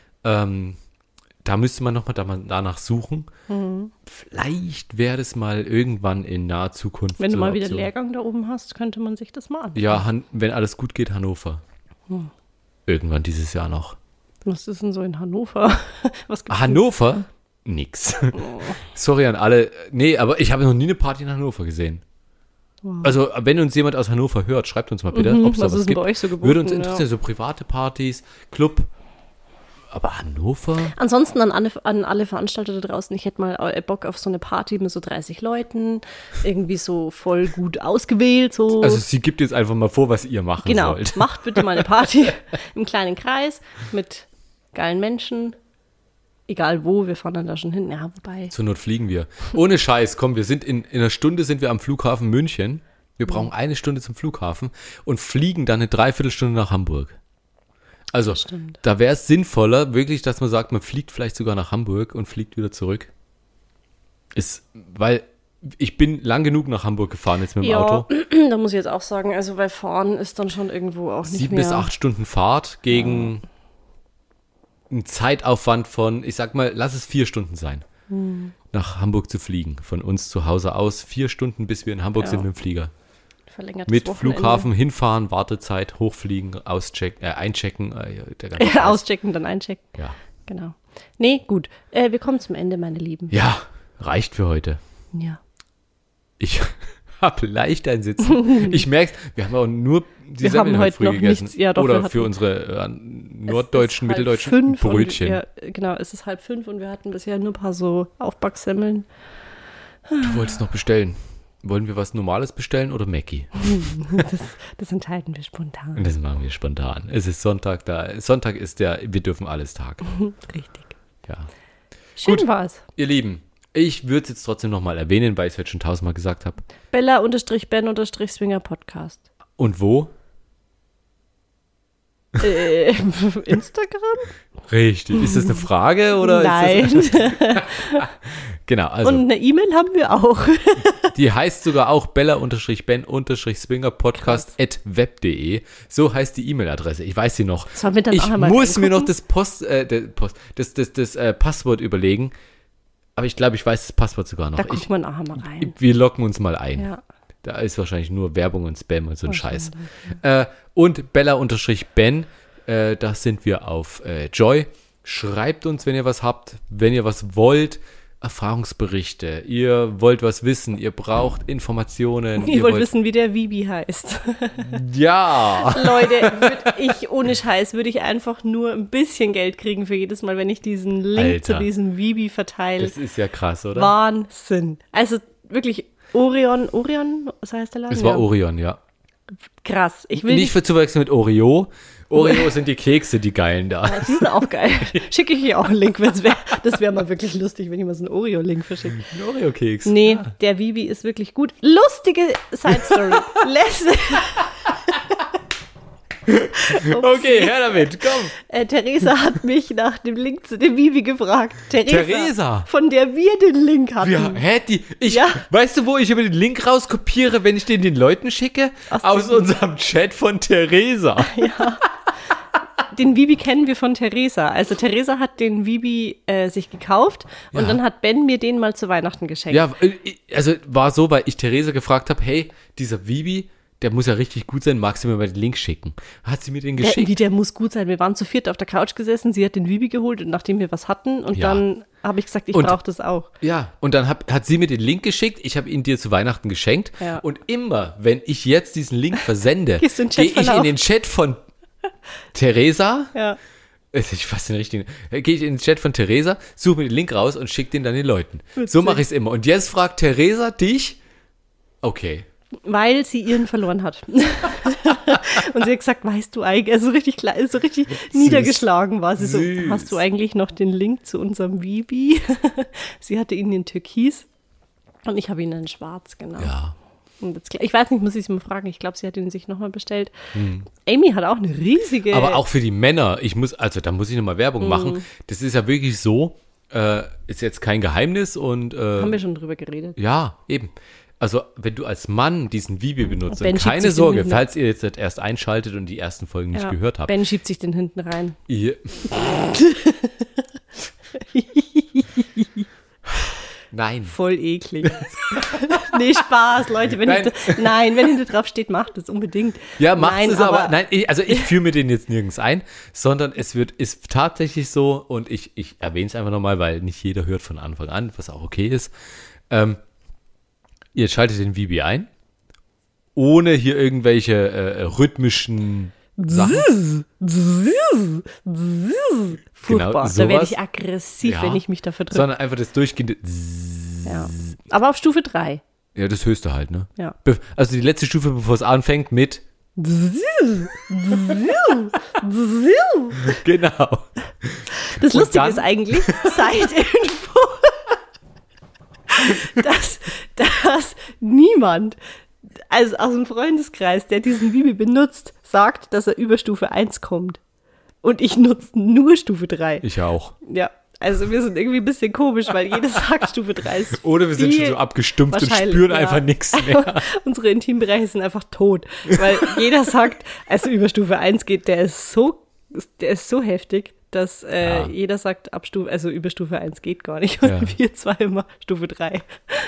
Da müsste man nochmal danach suchen. Vielleicht wäre das mal irgendwann in naher Zukunft. Wenn du mal wieder Lehrgang da oben hast, könnte man sich das mal anschauen. Ja, wenn alles gut geht, Hannover. Irgendwann dieses Jahr noch. Was ist denn so in Hannover? Was gibt's Hannover? Nix. Sorry an alle. Nee, aber ich habe noch nie eine Party in Hannover gesehen. Wow. Also, wenn uns jemand aus Hannover hört, schreibt uns mal bitte, ob es da was gibt. Bei euch so geboten, würde uns interessieren, so private Partys, Club. Aber Hannover? Ansonsten an alle Veranstalter da draußen, ich hätte mal Bock auf so eine Party mit so 30 Leuten, irgendwie so voll gut ausgewählt. So. Also sie gibt jetzt einfach mal vor, was ihr machen sollt. Genau, macht bitte mal eine Party im kleinen Kreis mit geilen Menschen. Egal wo, wir fahren dann da schon hin. Ja, wobei. Zur Not fliegen wir. Ohne Scheiß, komm, wir sind in einer Stunde sind wir am Flughafen München. Wir brauchen 1 Stunde zum Flughafen und fliegen dann eine Dreiviertelstunde nach Hamburg. Also, da wäre es sinnvoller, wirklich, dass man sagt, man fliegt vielleicht sogar nach Hamburg und fliegt wieder zurück. Weil ich bin lang genug nach Hamburg gefahren jetzt mit dem Auto. Da muss ich jetzt auch sagen, also bei Fahren ist dann schon irgendwo auch nicht 7 mehr. bis 8 Stunden Fahrt gegen einen Zeitaufwand von, ich sag mal, lass es 4 Stunden sein, nach Hamburg zu fliegen. Von uns zu Hause aus 4 Stunden, bis wir in Hamburg sind mit dem Flieger. Verlängertes Mit Wochenende. Flughafen, hinfahren, Wartezeit, hochfliegen, einchecken. Auschecken, dann einchecken. Ja. Genau. Nee, gut. Wir kommen zum Ende, meine Lieben. Ja, reicht für heute. Ja. Ich habe leicht ein Sitzen. Ich merke es, wir haben auch nur die Semmeln heute noch gegessen. Nichts, ja, doch, oder für unsere norddeutschen, mitteldeutschen Brötchen. Genau, es ist 4:30 und wir hatten bisher nur ein paar so Aufbacksemmeln. Du wolltest noch bestellen. Wollen wir was Normales bestellen oder Mackie? Das entscheiden wir spontan. Das machen wir spontan. Es ist Sonntag, Sonntag ist wir dürfen alles Tag. Richtig. Ja. Schön war's. Ihr Lieben, ich würde es jetzt trotzdem nochmal erwähnen, weil ich es heute schon 1000-mal gesagt habe. Bella_Ben_Swinger Podcast. Und wo? Instagram? Richtig. Ist das eine Frage oder? Nein. Ist das genau. Also, und eine E-Mail haben wir auch. Die heißt sogar auch bella_ben_swinger podcast@web.de. So heißt die E-Mail-Adresse. Ich weiß sie noch. Ich muss mir noch das Passwort überlegen. Aber ich glaube, ich weiß das Passwort sogar noch. Da gucken wir nachher mal rein. Wir locken uns mal ein. Ja. Da ist wahrscheinlich nur Werbung und Spam und so ein Scheiß. Und bella_ben, da sind wir auf Joy. Schreibt uns, wenn ihr was habt, wenn ihr was wollt. Erfahrungsberichte. Ihr wollt was wissen, ihr braucht Informationen. Ihr wollt wissen, wie der Vibi heißt. Ja. Leute, ohne Scheiß, würde ich einfach nur ein bisschen Geld kriegen für jedes Mal, wenn ich diesen Link zu diesem Vibi verteile. Das ist ja krass, oder? Wahnsinn. Also wirklich Orion, was heißt der Laden? Es war Orion, ja. Krass. Ich will Nicht für zu wechseln mit Oreo. Oreo sind die Kekse, die geilen da. Die sind auch geil. Schicke ich hier auch einen Link. Das wäre mal wirklich lustig, wenn ich mal so einen Oreo-Link verschicke. Ein Oreo-Keks. Nee, der Vibi ist wirklich gut. Lustige Side-Story. Okay, her damit, komm. Theresa hat mich nach dem Link zu dem Vibi gefragt. Theresa? Von der wir den Link hatten. Ja, weißt du, wo ich über den Link rauskopiere, wenn ich den Leuten schicke? Aus unserem Chat von Theresa. Ja. Den Vibi kennen wir von Theresa. Also Theresa hat den Vibi sich gekauft und dann hat Ben mir den mal zu Weihnachten geschenkt. Ja, also war so, weil ich Theresa gefragt habe, hey, dieser Vibi, der muss ja richtig gut sein, magst du mir mal den Link schicken? Hat sie mir den geschickt? Der muss gut sein. Wir waren zu viert auf der Couch gesessen, sie hat den Vibi geholt und nachdem wir was hatten und dann habe ich gesagt, ich brauche das auch. Ja, und dann hat sie mir den Link geschickt, ich habe ihn dir zu Weihnachten geschenkt und immer, wenn ich jetzt diesen Link versende, gehe ich in den Chat von Theresa, ich fasse den richtigen, gehe ich in den Chat von Theresa, suche mir den Link raus und schicke den dann den Leuten. Witzig. So mache ich es immer. Und jetzt fragt Theresa dich, okay. Weil sie ihren verloren hat. Und sie hat gesagt, weißt du eigentlich, also so richtig niedergeschlagen war sie so, hast du eigentlich noch den Link zu unserem Vibi? Sie hatte ihn in Türkis und ich habe ihn in Schwarz, genau. Ja. Und jetzt, ich weiß nicht, muss ich sie mal fragen, ich glaube, sie hat ihn sich nochmal bestellt. Amy hat auch eine riesige... Aber auch für die Männer, da muss ich nochmal Werbung machen, das ist ja wirklich so, ist jetzt kein Geheimnis und... Haben wir schon drüber geredet. Ja, eben. Also, wenn du als Mann diesen Vibi benutzt, und keine Sorge, falls ihr jetzt erst einschaltet und die ersten Folgen nicht gehört habt. Ben schiebt sich den hinten rein. Nein. Voll eklig. Nee, Spaß, Leute. Wenn hinter drauf steht, macht es unbedingt. Ja, macht es aber. Nein, ich führe mir den jetzt nirgends ein, sondern ist tatsächlich so und ich erwähne es einfach nochmal, weil nicht jeder hört von Anfang an, was auch okay ist. Ihr schaltet den Vibi ein, ohne hier irgendwelche rhythmischen Sachen. Furchtbar, genau, da werde ich aggressiv, wenn ich mich dafür drücke. Sondern einfach das durchgehende Ja. Aber auf Stufe 3. Ja, das höchste halt, ne? Ja. Also die letzte Stufe, bevor es anfängt mit Genau. Das Lustige ist eigentlich, Side-Info, dass niemand, also aus dem Freundeskreis, der diesen Vibi benutzt, sagt, dass er über Stufe 1 kommt. Und ich nutze nur Stufe 3. Ich auch. Ja, also wir sind irgendwie ein bisschen komisch, weil jeder sagt, Stufe 3 ist Oder wir sind schon so abgestumpft und spüren einfach nichts mehr. Unsere Intimbereiche sind einfach tot, weil jeder sagt, also über Stufe 1 geht, der ist so heftig, dass jeder sagt, über Stufe 1 geht gar nicht. Und wir zwei immer Stufe 3.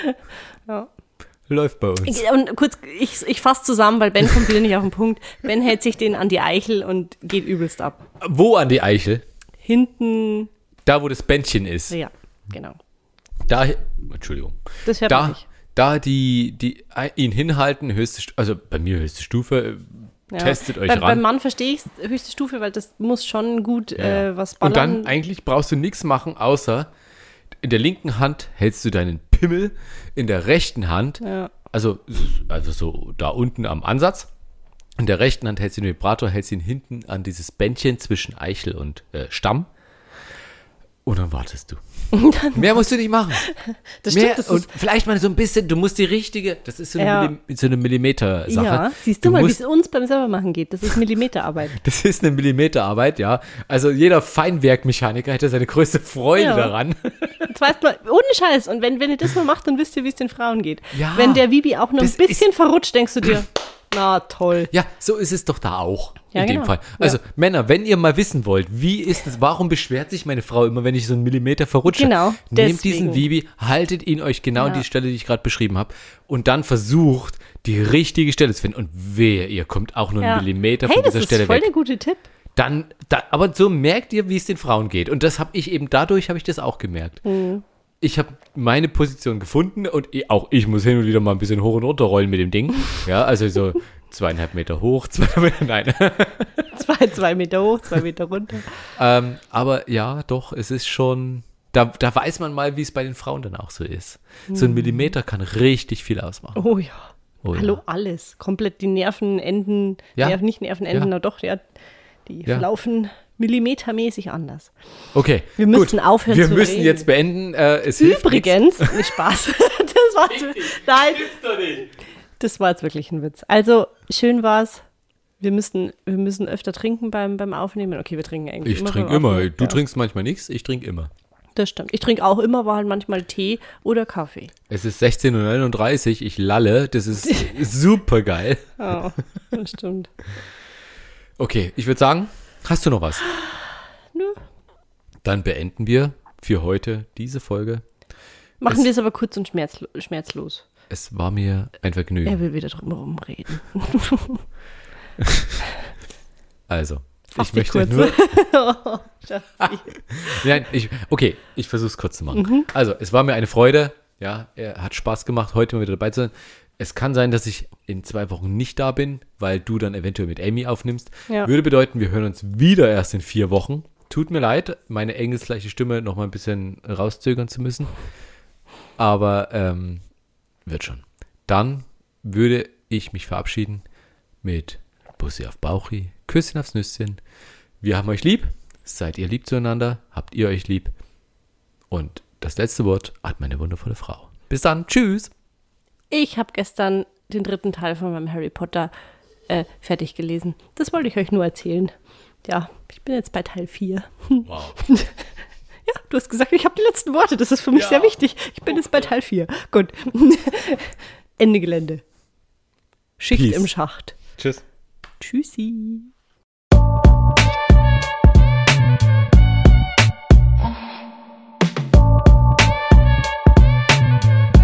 Ja. Läuft bei uns. Und kurz, ich fasse zusammen, weil Ben kommt wieder nicht auf den Punkt. Ben hält sich den an die Eichel und geht übelst ab. Wo an die Eichel? Hinten. Da, wo das Bändchen ist. Ja, genau. Da, Entschuldigung. Das hört man nicht. Da die ihn hinhalten, also bei mir höchste Stufe, testet euch ran. Beim Mann verstehe ich höchste Stufe, weil das muss schon gut was ballern. Und dann eigentlich brauchst du nichts machen, außer in der linken Hand hältst du deinen Pimmel, in der rechten Hand, also so da unten am Ansatz, in der rechten Hand hältst du den Vibrator, hältst ihn hinten an dieses Bändchen zwischen Eichel und Stamm und dann wartest du. Mehr musst du nicht machen. Das stimmt. Und vielleicht mal so ein bisschen, du musst die richtige, das ist so eine Millimeter-Sache. Ja, siehst du mal, wie es uns beim Selbermachen geht. Das ist Millimeterarbeit. Das ist eine Millimeterarbeit, ja. Also jeder Feinwerkmechaniker hätte seine größte Freude daran. Das weißt du, ohne Scheiß. Und wenn ihr das mal macht, dann wisst ihr, wie es den Frauen geht. Ja, wenn der Vibi auch noch ein bisschen verrutscht, denkst du dir, na toll. Ja, so ist es doch da auch. Ja, in dem Fall. Also Männer, wenn ihr mal wissen wollt, wie ist es, warum beschwert sich meine Frau immer, wenn ich so einen Millimeter verrutsche? Genau. Nehmt diesen Vibi, haltet ihn euch genau an die Stelle, die ich gerade beschrieben habe und dann versucht, die richtige Stelle zu finden. Und wehe, ihr kommt auch nur einen Millimeter von dieser Stelle weg. Das ist voll der gute Tipp. Aber so merkt ihr, wie es den Frauen geht. Und das habe ich eben, dadurch habe ich das auch gemerkt. Mhm. Ich habe meine Position gefunden und auch ich muss hin und wieder mal ein bisschen hoch und runter rollen mit dem Ding. Ja, also so 2,5 Meter hoch, 2 Meter, nein. 2 Meter hoch, 2 Meter runter. Aber ja, doch, es ist schon, da weiß man mal, wie es bei den Frauen dann auch so ist. So ein Millimeter kann richtig viel ausmachen. Oh ja. Oh, Hallo, ja. alles. Komplett die Nervenenden, Ja. nicht Nervenenden, Ja. aber doch, ja, die Ja. verlaufen millimetermäßig anders. Okay, Wir gut. müssen aufhören Wir zu müssen reden. jetzt beenden. Es hilft Übrigens, nicht Spaß. Das war nein, das war jetzt wirklich ein Witz. Also, schön war's. Wir müssen öfter trinken beim Aufnehmen. Okay, wir trinken eigentlich Ich immer. trinke beim immer. Aufnehmen. Du Ja, trinkst manchmal nichts, ich trinke immer. das stimmt. Ich trinke auch immer, war halt manchmal Tee oder Kaffee. Es ist 16:39 Uhr, ich lalle. Das ist super geil. Oh, das stimmt. Okay, ich würde sagen, hast du noch was? Nö. Dann beenden wir für heute diese Folge. Machen wir es aber kurz und schmerzlos. Es war mir ein Vergnügen. Er will wieder drum herum reden. Also, Fass ich dich möchte kurz. nur... Oh, Schatzi. Nein, ich versuche es kurz zu machen. Also, es war mir eine Freude. Ja, er hat Spaß gemacht, heute mal wieder dabei zu sein. Es kann sein, dass ich in 2 Wochen nicht da bin, weil du dann eventuell mit Amy aufnimmst. Ja. Würde bedeuten, wir hören uns wieder erst in 4 Wochen. Tut mir leid, meine engelsgleiche Stimme noch mal ein bisschen rauszögern zu müssen. Aber wird schon. Dann würde ich mich verabschieden mit Bussi auf Bauchi, Küsschen aufs Nüsschen. Wir haben euch lieb. Seid ihr lieb zueinander? Habt ihr euch lieb? Und das letzte Wort hat meine wundervolle Frau. Bis dann. Tschüss. Ich habe gestern den 3. Teil von meinem Harry Potter fertig gelesen. Das wollte ich euch nur erzählen. Ja, ich bin jetzt bei Teil 4. Wow. Ja, du hast gesagt, ich habe die letzten Worte. Das ist für mich Ja. sehr wichtig. Ich bin jetzt bei Teil 4. Gut. Ende Gelände. Schicht Peace. im Schacht. Tschüss. Tschüssi.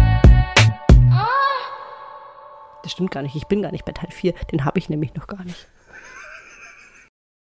Das stimmt gar nicht. Ich bin gar nicht bei Teil 4. Den habe ich nämlich noch gar nicht.